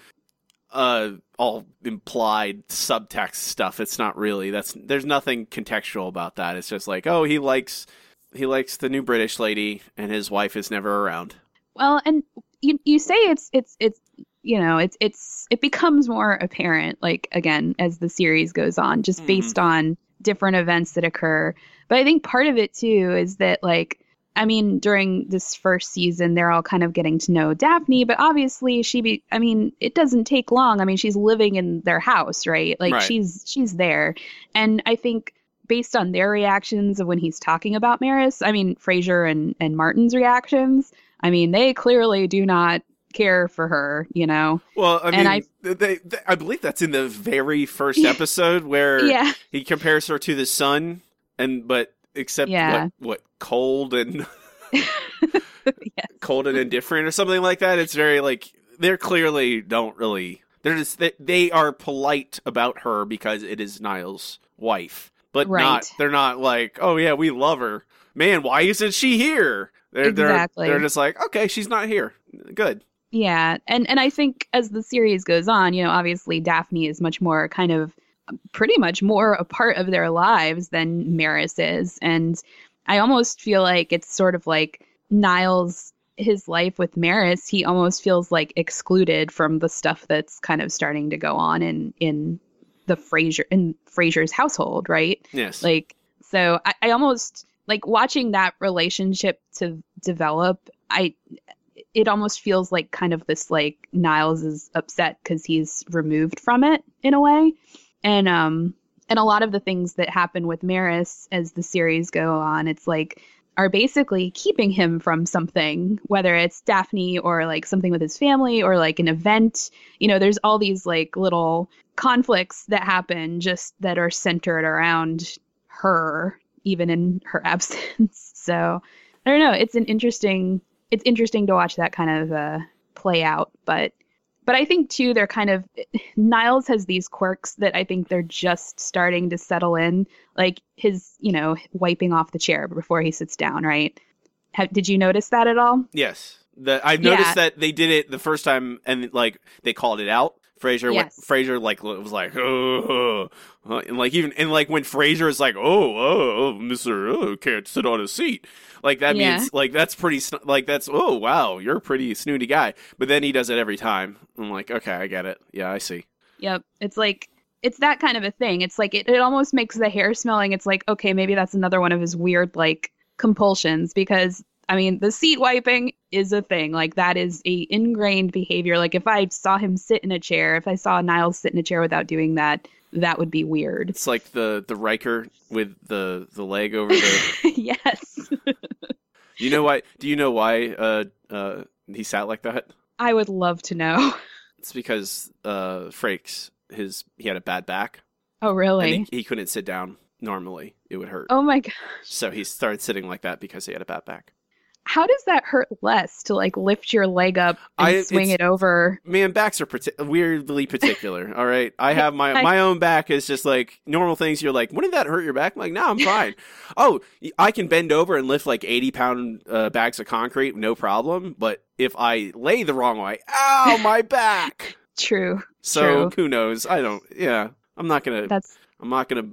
uh all implied subtext stuff. It's not really, that's there's nothing contextual about that. It's just like, oh, he likes he likes the new British lady and his wife is never around. Well, and you you say it's it's it's you know, it's it's it becomes more apparent, like, again, as the series goes on, just based mm-hmm. on different events that occur. But I think part of it too is that, like, I mean, during this first season, they're all kind of getting to know Daphne, but obviously she be, I mean, it doesn't take long. I mean, she's living in their house, right? Like right. she's, she's there. And I think based on their reactions of when he's talking about Maris, I mean, Frasier and, and Martin's reactions, I mean, they clearly do not care for her, you know? Well, I mean, and I, they, they, I believe that's in the very first episode where yeah. he compares her to the sun and, but, Except yeah. what, what cold and yes. cold and indifferent or something like that. It's very like they're clearly don't really. They're just they, they are polite about her because it is Niles' wife, but right. not. They're not like, oh yeah, we love her, man. Why isn't she here? They're exactly. they're, they're just like, okay, she's not here. Good. Yeah, and and I think as the series goes on, you know, obviously Daphne is much more kind of. pretty much more a part of their lives than Maris is. And I almost feel like it's sort of like Niles, his life with Maris, he almost feels like excluded from the stuff that's kind of starting to go on in, in the Frasier, in Frasier's household, right? Yes. Like, so I, I almost like watching that relationship to develop. I, it almost feels like kind of this, like Niles is upset because he's removed from it in a way. And um and a lot of the things that happen with Maris as the series go on, it's like are basically keeping him from something, whether it's Daphne or like something with his family or like an event. You know, there's all these like little conflicts that happen just that are centered around her, even in her absence. So I don't know. It's an interesting it's interesting to watch that kind of uh, play out, but. But I think, too, they're kind of Niles has these quirks that I think they're just starting to settle in, like his, you know, wiping off the chair before he sits down. Right. Have, did you notice that at all? Yes. The, I noticed yeah. that they did it the first time and like they called it out. Frasier, yes. went, Frasier like was like, oh, oh, and like even and like when Frasier is like, oh, oh, oh Mister Oh, can't sit on a seat, like that yeah. means like that's pretty like that's oh wow, you're a pretty snooty guy. But then he does it every time. I'm like, okay, I get it. Yeah, I see. Yep, it's like it's that kind of a thing. It's like it, it almost makes the hair smelling. It's like, okay, maybe that's another one of his weird like compulsions because. I mean, the seat wiping is a thing. Like, that is a ingrained behavior. Like, if I saw him sit in a chair, if I saw Niles sit in a chair without doing that, that would be weird. It's like the, the Riker with the, the leg over the... Yes. You know why? Do you know why uh, uh, he sat like that? I would love to know. It's because uh, Frakes, his he had a bad back. Oh, really? And he, he couldn't sit down normally. It would hurt. Oh my gosh. So he started sitting like that because he had a bad back. How does that hurt less to like lift your leg up and I, swing it over? Man, backs are parti- weirdly particular. All right, I have my I, my own back is just like normal things. You're like, wouldn't that hurt your back? I'm like, no, I'm fine. Oh, I can bend over and lift like eighty pound uh, bags of concrete, no problem. But if I lay the wrong way, ow, my back. True. So true. Who knows? I don't. Yeah, I'm not gonna. That's. I'm not gonna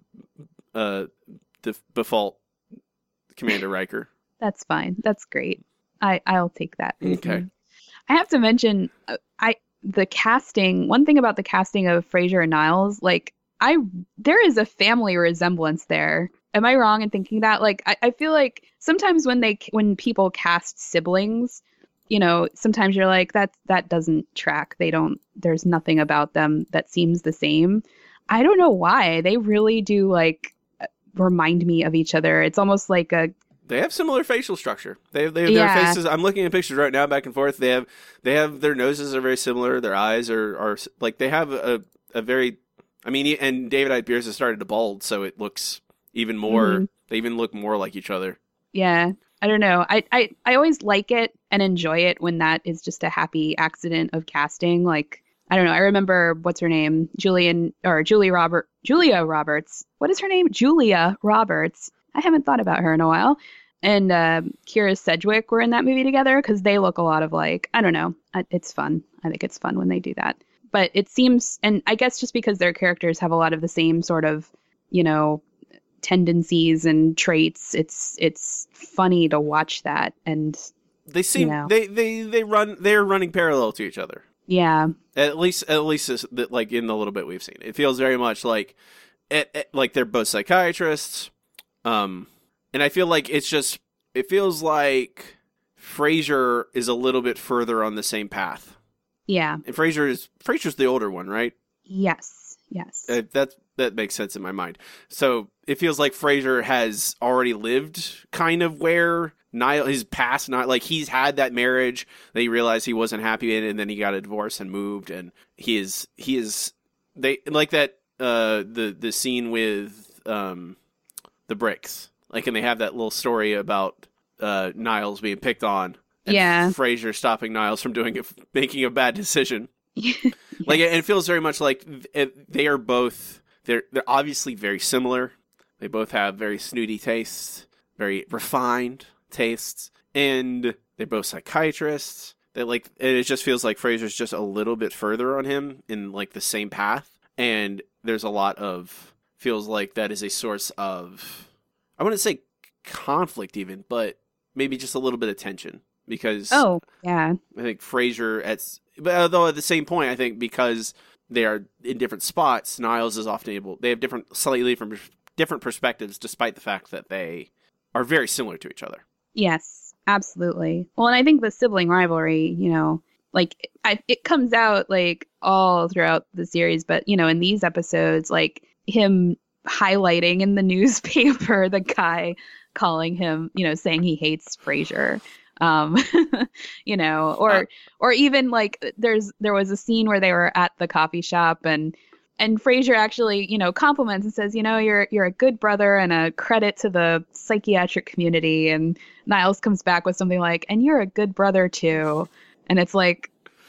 uh, def- default Commander Riker. That's fine. That's great. I, I'll take that. Okay. I have to mention, uh, I the casting. One thing about the casting of Frasier and Niles, like I, there is a family resemblance there. Am I wrong in thinking that? Like, I, I feel like sometimes when they when people cast siblings, you know, sometimes you're like that that doesn't track. They don't. There's nothing about them that seems the same. I don't know why. They really do like remind me of each other. It's almost like a They have similar facial structure. They have, they have yeah. their faces. I'm looking at pictures right now, back and forth. They have, they have their noses are very similar. Their eyes are, are like they have a, a very. I mean, and David I. Pierce has started to bald, so it looks even more. Mm-hmm. They even look more like each other. Yeah, I don't know. I, I I always like it and enjoy it when that is just a happy accident of casting. Like I don't know. I remember what's her name, Julian or Julia Robert, Julia Roberts. What is her name? Julia Roberts. I haven't thought about her in a while. And uh, Kira Sedgwick were in that movie together because they look a lot of like, I don't know. It's fun. I think it's fun when they do that. But it seems, and I guess just because their characters have a lot of the same sort of, you know, tendencies and traits, it's it's funny to watch that. And they seem, you know, they, they, they run, they're running parallel to each other. Yeah. At least, at least this, like in the little bit we've seen. It feels very much like, it, it, like they're both psychiatrists. Um, and I feel like it's just, it feels like Frasier is a little bit further on the same path. Yeah. And Frasier is, Frasier's the older one, right? Yes. Yes. Uh, that, that makes sense in my mind. So it feels like Frasier has already lived kind of where Niall, his past, not like he's had that marriage that he realized he wasn't happy in, and then he got a divorce and moved, and he is, he is, they, like that, uh, the, the scene with, um, the bricks, like, and they have that little story about uh, Niles being picked on, and yeah, Frasier stopping Niles from doing it, making a bad decision. Yes. Like, and it feels very much like it, they are both they're they're obviously very similar. They both have very snooty tastes, very refined tastes, and they're both psychiatrists. They like it just feels like Frasier's just a little bit further on him in like the same path, and there's a lot of. Feels like that is a source of, I wouldn't say conflict even, but maybe just a little bit of tension because oh yeah, I think Frasier at, but although at the same point I think because they are in different spots, Niles is often able. They have different, slightly different, different perspectives, despite the fact that they are very similar to each other. Yes, absolutely. Well, and I think the sibling rivalry, you know, like I, it comes out like all throughout the series, but you know, in these episodes, like. Him highlighting in the newspaper the guy calling him, you know, saying he hates Frasier, um, you know, or uh, or even like there's there was a scene where they were at the coffee shop and and Frasier actually, you know, compliments and says, you know, you're you're a good brother and a credit to the psychiatric community. And Niles comes back with something like, and you're a good brother too. And it's like,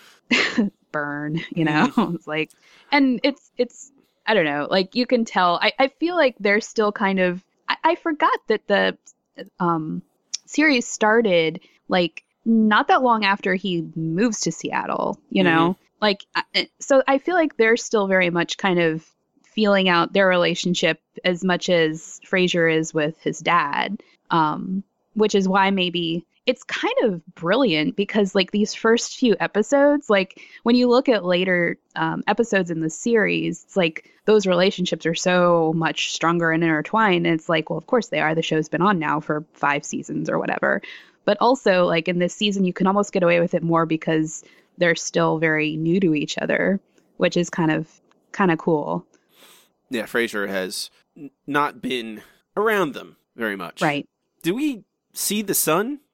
burn, you know, it's like, and it's it's. I don't know, like you can tell, I, I feel like they're still kind of, I, I forgot that the um, series started like not that long after he moves to Seattle, you mm-hmm. know, like, so I feel like they're still very much kind of feeling out their relationship as much as Frasier is with his dad, um, which is why maybe it's kind of brilliant because like these first few episodes, like when you look at later um, episodes in the series, it's like those relationships are so much stronger and intertwined. And it's like, well, of course they are. The show's been on now for five seasons or whatever. But also like in this season, you can almost get away with it more because they're still very new to each other, which is kind of kind of cool. Yeah, Frasier has n- not been around them very much. Right. Do we see the son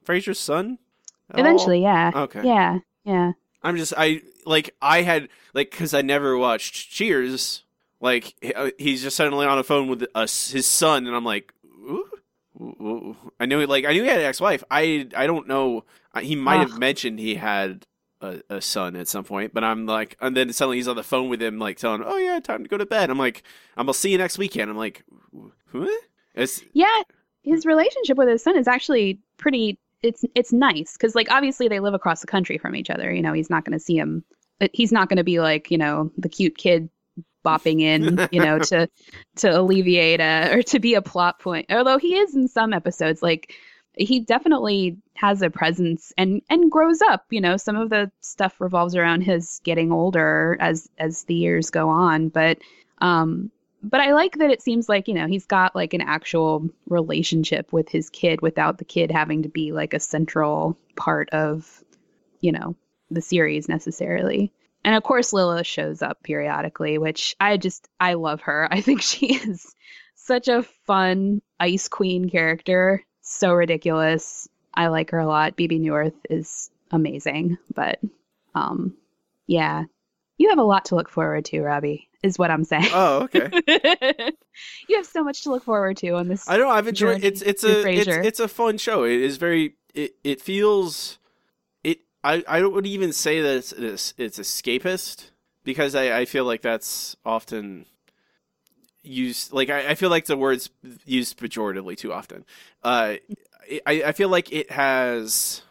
Frasier's son? Eventually, yeah. Okay. Yeah, yeah. I'm just, I, like, I had, like, because I never watched Cheers, like, he's just suddenly on the phone with us, his son, and I'm like, ooh, ooh, ooh. I knew, like, I knew he had an ex-wife. I, I don't know, he might have mentioned he had a, a son at some point, but I'm like, and then suddenly he's on the phone with him, like, telling, oh, yeah, time to go to bed. I'm like, I'm gonna see you next weekend. I'm like, huh? It's, yeah, his relationship with his son is actually pretty, it's it's nice, because, like, obviously they live across the country from each other. You know, he's not going to see him, he's not going to be like, you know, the cute kid bopping in, you know, to to alleviate a, or to be a plot point. Although he is in some episodes, like, he definitely has a presence and and grows up. You know, some of the stuff revolves around his getting older as as the years go on. But um, but I like that it seems like, you know, he's got like an actual relationship with his kid without the kid having to be like a central part of, you know, the series necessarily. And of course, Lilith shows up periodically, which I just, I love her. I think she is such a fun Ice Queen character. So ridiculous. I like her a lot. Bebe Neuwirth is amazing. But um, yeah, you have a lot to look forward to, Robbie, is what I'm saying. Oh, okay. You have so much to look forward to on this. I don't know. I've enjoyed it's it's a it's, Frasier. it's a fun show. It is very it, it feels it I, I would even say that it's it's, it's escapist, because I, I feel like that's often used, like I, I feel like the word's used pejoratively too often. Uh I, I feel like it has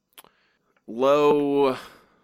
low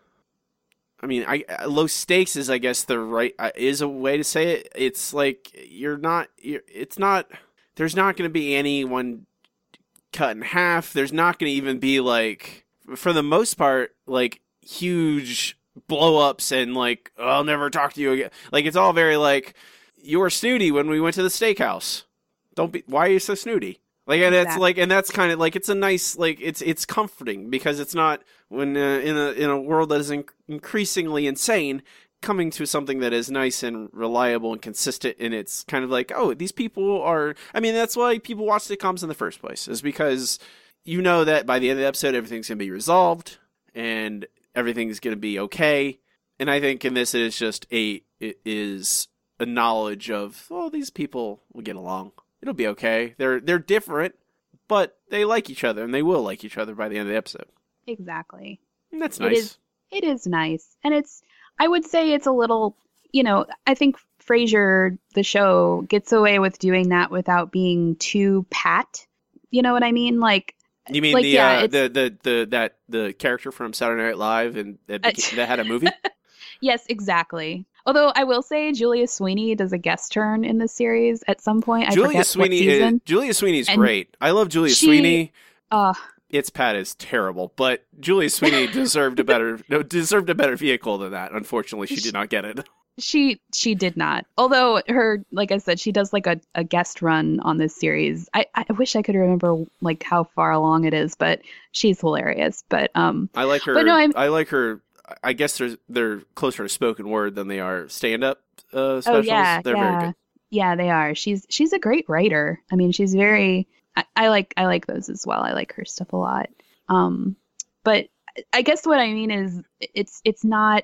I mean, I low stakes is, I guess, the right is a way to say it. It's like you're not. You're, it's not. There's not going to be anyone cut in half. There's not going to even be, like, for the most part, like, huge blow ups and like, oh, I'll never talk to you again. Like, it's all very like, you were snooty when we went to the steakhouse. Don't be. Why are you so snooty? Like, and exactly. It's like, and that's kind of like, it's a nice, like, it's it's comforting, because it's not when uh, in a in a world that is in- increasingly insane, coming to something that is nice and reliable and consistent, and it's kind of like, oh, these people are. I mean, that's why people watch sitcoms in the first place, is because you know that by the end of the episode, everything's gonna be resolved and everything's gonna be okay. And I think in this, it is just a it is a knowledge of, oh, these people will get along. It'll be okay. They're they're different, but they like each other, and they will like each other by the end of the episode. Exactly. And that's nice. It is, it is nice. And it's, I would say it's a little, you know, I think Frasier, the show, gets away with doing that without being too pat. You know what I mean? Like, you mean like, the, yeah, uh, the the the that the character from Saturday Night Live and that, became, that had a movie? Yes, exactly. Although I will say Julia Sweeney does a guest turn in the series at some point. I Julia forget Sweeney what season. Is, Julia Sweeney's And great. I love Julia she, Sweeney. Uh, It's Pat is terrible, but Julia Sweeney deserved a better no, deserved a better vehicle than that. Unfortunately, she did not get it. She she did not. Although her, like I said, she does like a, a guest run on this series. I, I wish I could remember like how far along it is, but she's hilarious. But um, I like her. But no, I'm, I like her. I guess they're they're closer to spoken word than they are stand up uh, specials. Oh, yeah, they're yeah. very good. Yeah, they are. She's she's a great writer. I mean, she's very. I, I like I like those as well. I like her stuff a lot. Um, but I guess what I mean is it's it's not.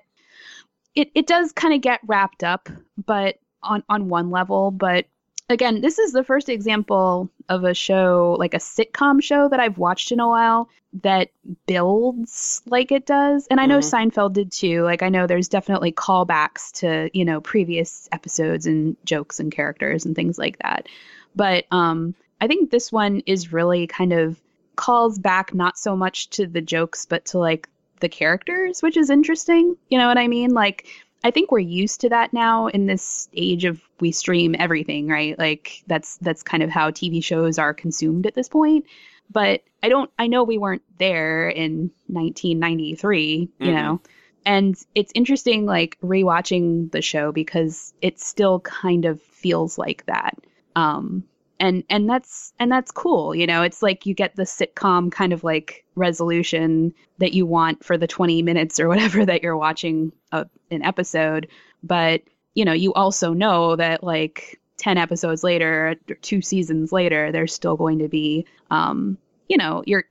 It it does kind of get wrapped up, but on on one level. But again, this is the first example of a show, like a sitcom show, that I've watched in a while that builds like it does. And I know mm-hmm. Seinfeld did too. Like, I know there's definitely callbacks to, you know, previous episodes and jokes and characters and things like that. But um, I think this one is really kind of calls back not so much to the jokes, but to like the characters, which is interesting. You know what I mean? Like, I think we're used to that now in this age of we stream everything, right? Like that's that's kind of how T V shows are consumed at this point. But I don't I know we weren't there in nineteen ninety-three, you mm-hmm. know. And it's interesting like rewatching the show because it still kind of feels like that. Um and and that's and that's cool, you know. It's like you get the sitcom kind of like resolution that you want for the twenty minutes or whatever that you're watching a, an episode, but you know, you also know that like ten episodes later, two seasons later, there's still going to be um you know, you're you're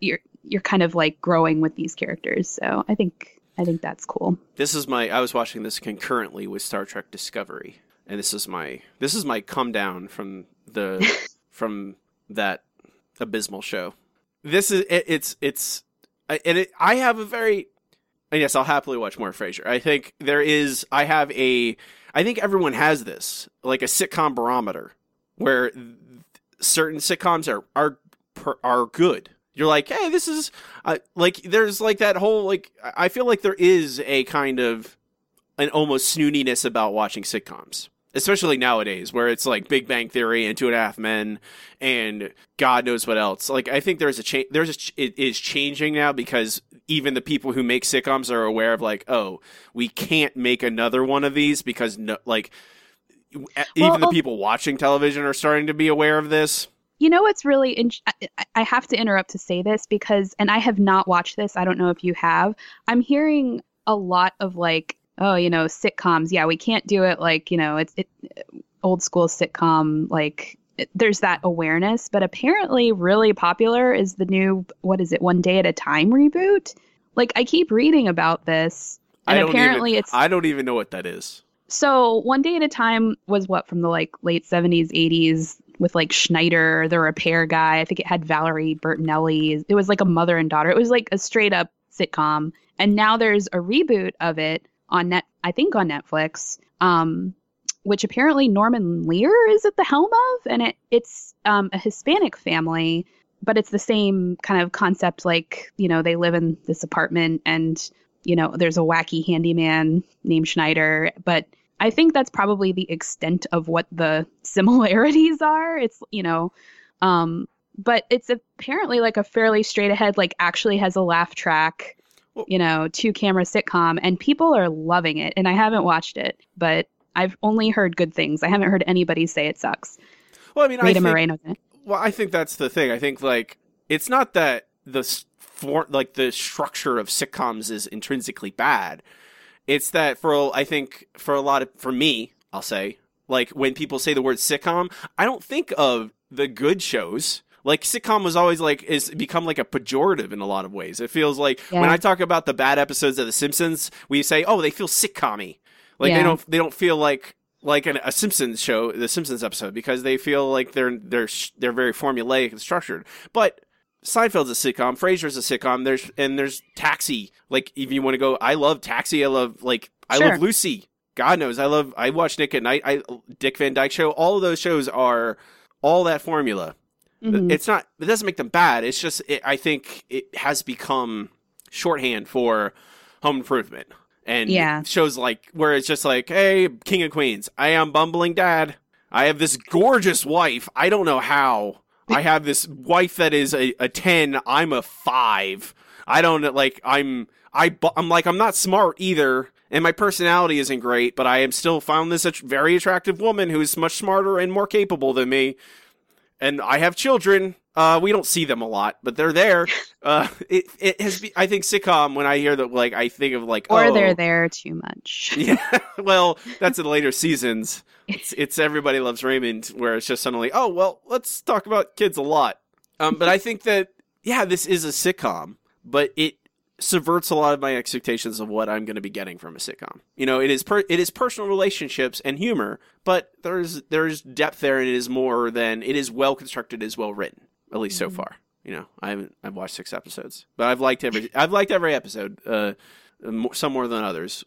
you're kind of like growing with these characters. So I think I think that's cool. This is my I was watching this concurrently with Star Trek Discovery, and this is my this is my come down from the from that abysmal show. This is it, it's it's and it, I have a very and yes, I'll happily watch more Frasier. I think there is I have a I think everyone has this, like a sitcom barometer where certain sitcoms are are are good. You're like, hey, this is uh, like there's like that whole like I feel like there is a kind of an almost snootiness about watching sitcoms, especially nowadays, where it's like Big Bang Theory and Two and a Half Men and God knows what else. Like I think there's a change. There's a ch- it is changing now because even the people who make sitcoms are aware of like, oh, we can't make another one of these because no, like well, even the people watching television are starting to be aware of this. You know what's really in- I, I have to interrupt to say this because, and I have not watched this. I don't know if you have. I'm hearing a lot of like, oh, you know, sitcoms. Yeah, we can't do it like, you know, it's it, old school sitcom. Like it, there's that awareness, but apparently really popular is the new, what is it? One Day at a Time reboot. Like I keep reading about this and apparently even, it's, I don't even know what that is. So One Day at a Time was what, from the like late seventies, eighties with like Schneider, the repair guy. I think it had Valerie Bertinelli. It was like a mother and daughter. It was like a straight up sitcom. And now there's a reboot of it on net, I think on Netflix, um, which apparently Norman Lear is at the helm of. And it it's um, a Hispanic family, but it's the same kind of concept. Like, you know, they live in this apartment and, you know, there's a wacky handyman named Schneider, but I think that's probably the extent of what the similarities are. It's, you know, um, but it's apparently like a fairly straight ahead, like actually has a laugh track, you know, two camera sitcom, and people are loving it. And I haven't watched it, but I've only heard good things. I haven't heard anybody say it sucks. Well, I mean, Rita I think, Moreno's in it. Well, I think that's the thing. I think like it's not that the for like the structure of sitcoms is intrinsically bad. It's that for, I think, for a lot of, for me, I'll say, like, when people say the word sitcom, I don't think of the good shows. Like, sitcom was always, like, is become, like, a pejorative in a lot of ways. It feels like, yeah. when I talk about the bad episodes of The Simpsons, we say, oh, they feel sitcom-y. Like, yeah. they don't, they don't feel like, like an, a Simpsons show, the Simpsons episode, because they feel like they're, they're, they're very formulaic and structured. But Seinfeld's a sitcom, Frasier's a sitcom, there's and there's Taxi. Like, if you want to go, I love Taxi, I love, like, I sure. love Lucy. God knows, I love, I watch Nick at Night, I Dick Van Dyke Show. All of those shows are all that formula. Mm-hmm. It's not, it doesn't make them bad, it's just, it, I think it has become shorthand for Home Improvement. And yeah. shows like, where it's just like, hey, King of Queens, I am bumbling dad. I have this gorgeous wife, I don't know how. I have this wife that is a, a ten. I'm a five. I don't like. I'm. I. I'm like. I'm not smart either, and my personality isn't great. But I am still found this a very attractive woman who is much smarter and more capable than me. And I have children. Uh, we don't see them a lot, but they're there. Uh, it it has. Be, I think sitcom. When I hear that, like I think of like, or oh, they're there too much. Yeah. Well, that's in later seasons. It's, it's Everybody Loves Raymond, where it's just suddenly, oh, well, let's talk about kids a lot. Um, but I think that, yeah, this is a sitcom, but it subverts a lot of my expectations of what I'm going to be getting from a sitcom. You know, it is per- it is personal relationships and humor, but there's there's depth there, and it is more than, it is well constructed, it is well written, at least mm-hmm. so far. You know, I haven't, I've watched six episodes, but I've liked every, I've liked every episode, uh, more, some more than others.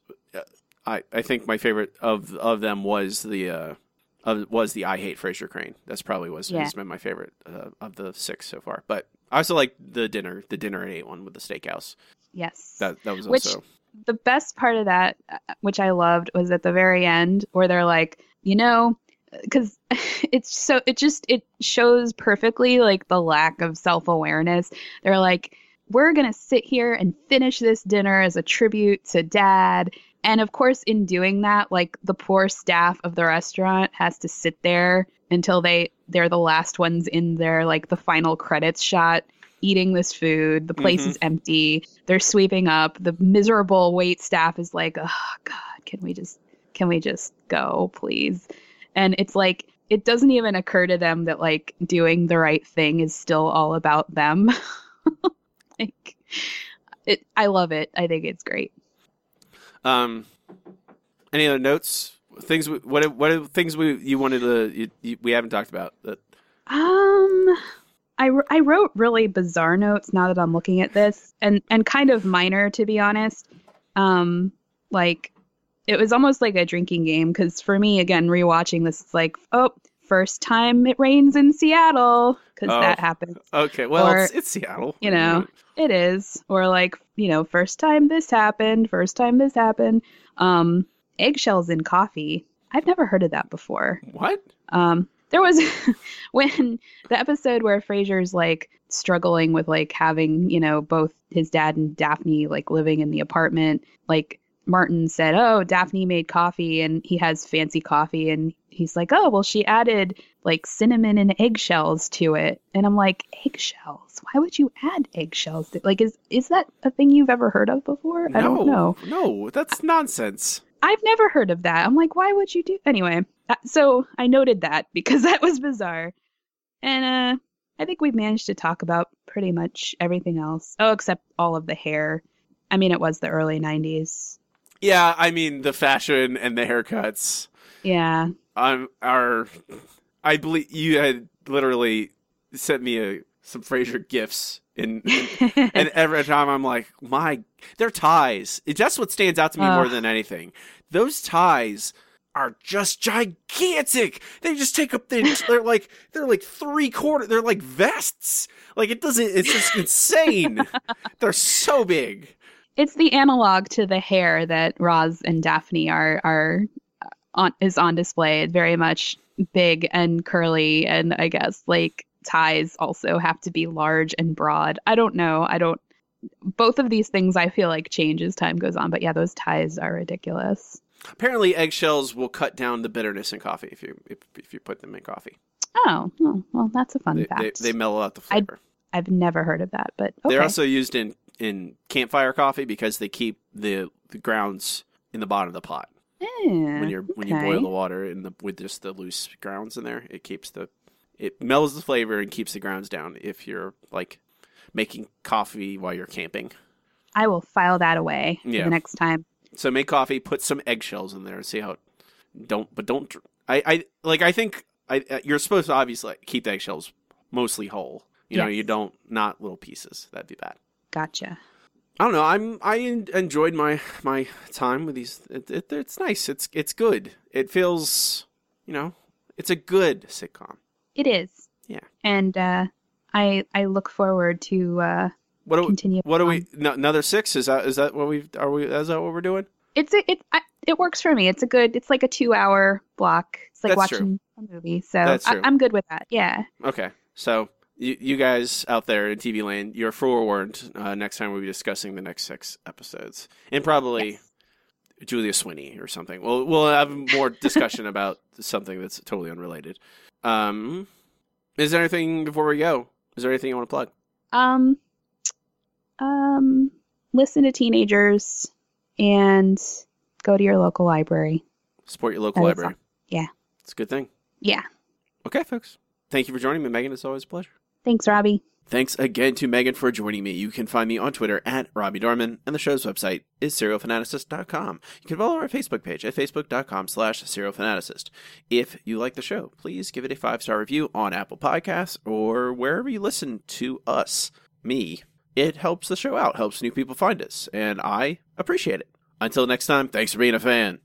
I, I think my favorite of of them was the uh, of, was the I Hate Frasier Crane. That's probably was yeah. has been my favorite uh, of the six so far. But I also like the dinner the dinner at eight one with the steakhouse. Yes, that that was which, also the best part of that, which I loved, was at the very end where they're like, you know, because it's so it just it shows perfectly like the lack of self-awareness. They're like, we're gonna sit here and finish this dinner as a tribute to Dad. And of course, in doing that, like the poor staff of the restaurant has to sit there until they they're the last ones in there, like the final credits shot, eating this food. The place mm-hmm. is empty. They're sweeping up. The miserable wait staff is like, oh God, can we just can we just go, please? And it's like, it doesn't even occur to them that like doing the right thing is still all about them. like, it. I love it. I think it's great. Um, any other notes? Things? We, what? What things we you wanted to? You, you, we haven't talked about that. Um, I, I wrote really bizarre notes now that I'm looking at this, and and kind of minor, to be honest. Um, like it was almost like a drinking game, because for me, again, rewatching this, it's like, oh, first time it rains in Seattle, because Oh, that happens. Okay, well, Or, it's, it's Seattle. You know, it is. Or like, you know, first time this happened, first time this happened. Um, eggshells in coffee. I've never heard of that before. What? Um, there was when the episode where Frasier's like struggling with like having, you know, both his dad and Daphne like living in the apartment, like Martin said, oh, Daphne made coffee and he has fancy coffee. And he's like, oh, well, she added like cinnamon and eggshells to it. And I'm like, eggshells? Why would you add eggshells? To, like, is is that a thing you've ever heard of before? No, I don't know. No, that's nonsense. I've never heard of that. I'm like, why would you do? Anyway, uh, so I noted that because that was bizarre. And uh, I think we've managed to talk about pretty much everything else. Oh, except all of the hair. I mean, it was the early nineties. Yeah, I mean, the fashion and the haircuts. Yeah. Um, are I believe you had literally sent me a, some Frasier gifts, in, in and every time I'm like, my, their ties. It, that's what stands out to me uh. more than anything. Those ties are just gigantic. They just take up. They, they're like they're like three quarter. They're like vests. Like it doesn't. It's just insane. They're so big. It's the analog to the hair that Roz and Daphne are are on is on display. It's very much big and curly, and I guess like ties also have to be large and broad. I don't know. I don't. Both of these things I feel like change as time goes on, but yeah, those ties are ridiculous. Apparently, eggshells will cut down the bitterness in coffee if you if, if you put them in coffee. Oh, oh well, that's a fun they, fact. They, they mellow out the flavor. I, I've never heard of that, but okay. They're also used in, in campfire coffee because they keep the, the grounds in the bottom of the pot. Eh, when you're when okay. you boil the water in the with just the loose grounds in there, it keeps the it mellows the flavor and keeps the grounds down. If you're like making coffee while you're camping, I will file that away yeah. for the next time. So make coffee, put some eggshells in there, and see how. It, don't but don't. I, I like. I think I you're supposed to obviously keep the eggshells mostly whole. You yes. know, you don't not little pieces. That'd be bad. Gotcha. I don't know. I'm I enjoyed my my time with these. It, it, it's nice. It's it's good. It feels, you know, it's a good sitcom. It is. Yeah. And uh, I I look forward to uh, what do continue. We, what do we? No, another six? Is that is that what we are we? Is that what we're doing? It's a, it I, it works for me. It's a good. It's like a two hour block. It's like That's watching true. a movie. So I, I'm good with that. Yeah. Okay. So. You, you guys out there in T V land, you're forewarned. Uh, next time we'll be discussing the next six episodes, and probably yes. Julia Sweeney or something. We'll we'll have more discussion about something that's totally unrelated. Um, is there anything before we go? Is there anything you want to plug? Um, um, listen to teenagers and go to your local library. Support your local library. Awesome. Yeah, it's a good thing. Yeah. Okay, folks. Thank you for joining me, Megan. It's always a pleasure. Thanks, Robbie. Thanks again to Megan for joining me. You can find me on Twitter at Robbie Dorman, and the show's website is serial fanaticist dot com. You can follow our Facebook page at facebook.com slash serialfanaticist. If you like the show, please give it a five-star review on Apple Podcasts or wherever you listen to us, me. It helps the show out, helps new people find us, and I appreciate it. Until next time, thanks for being a fan.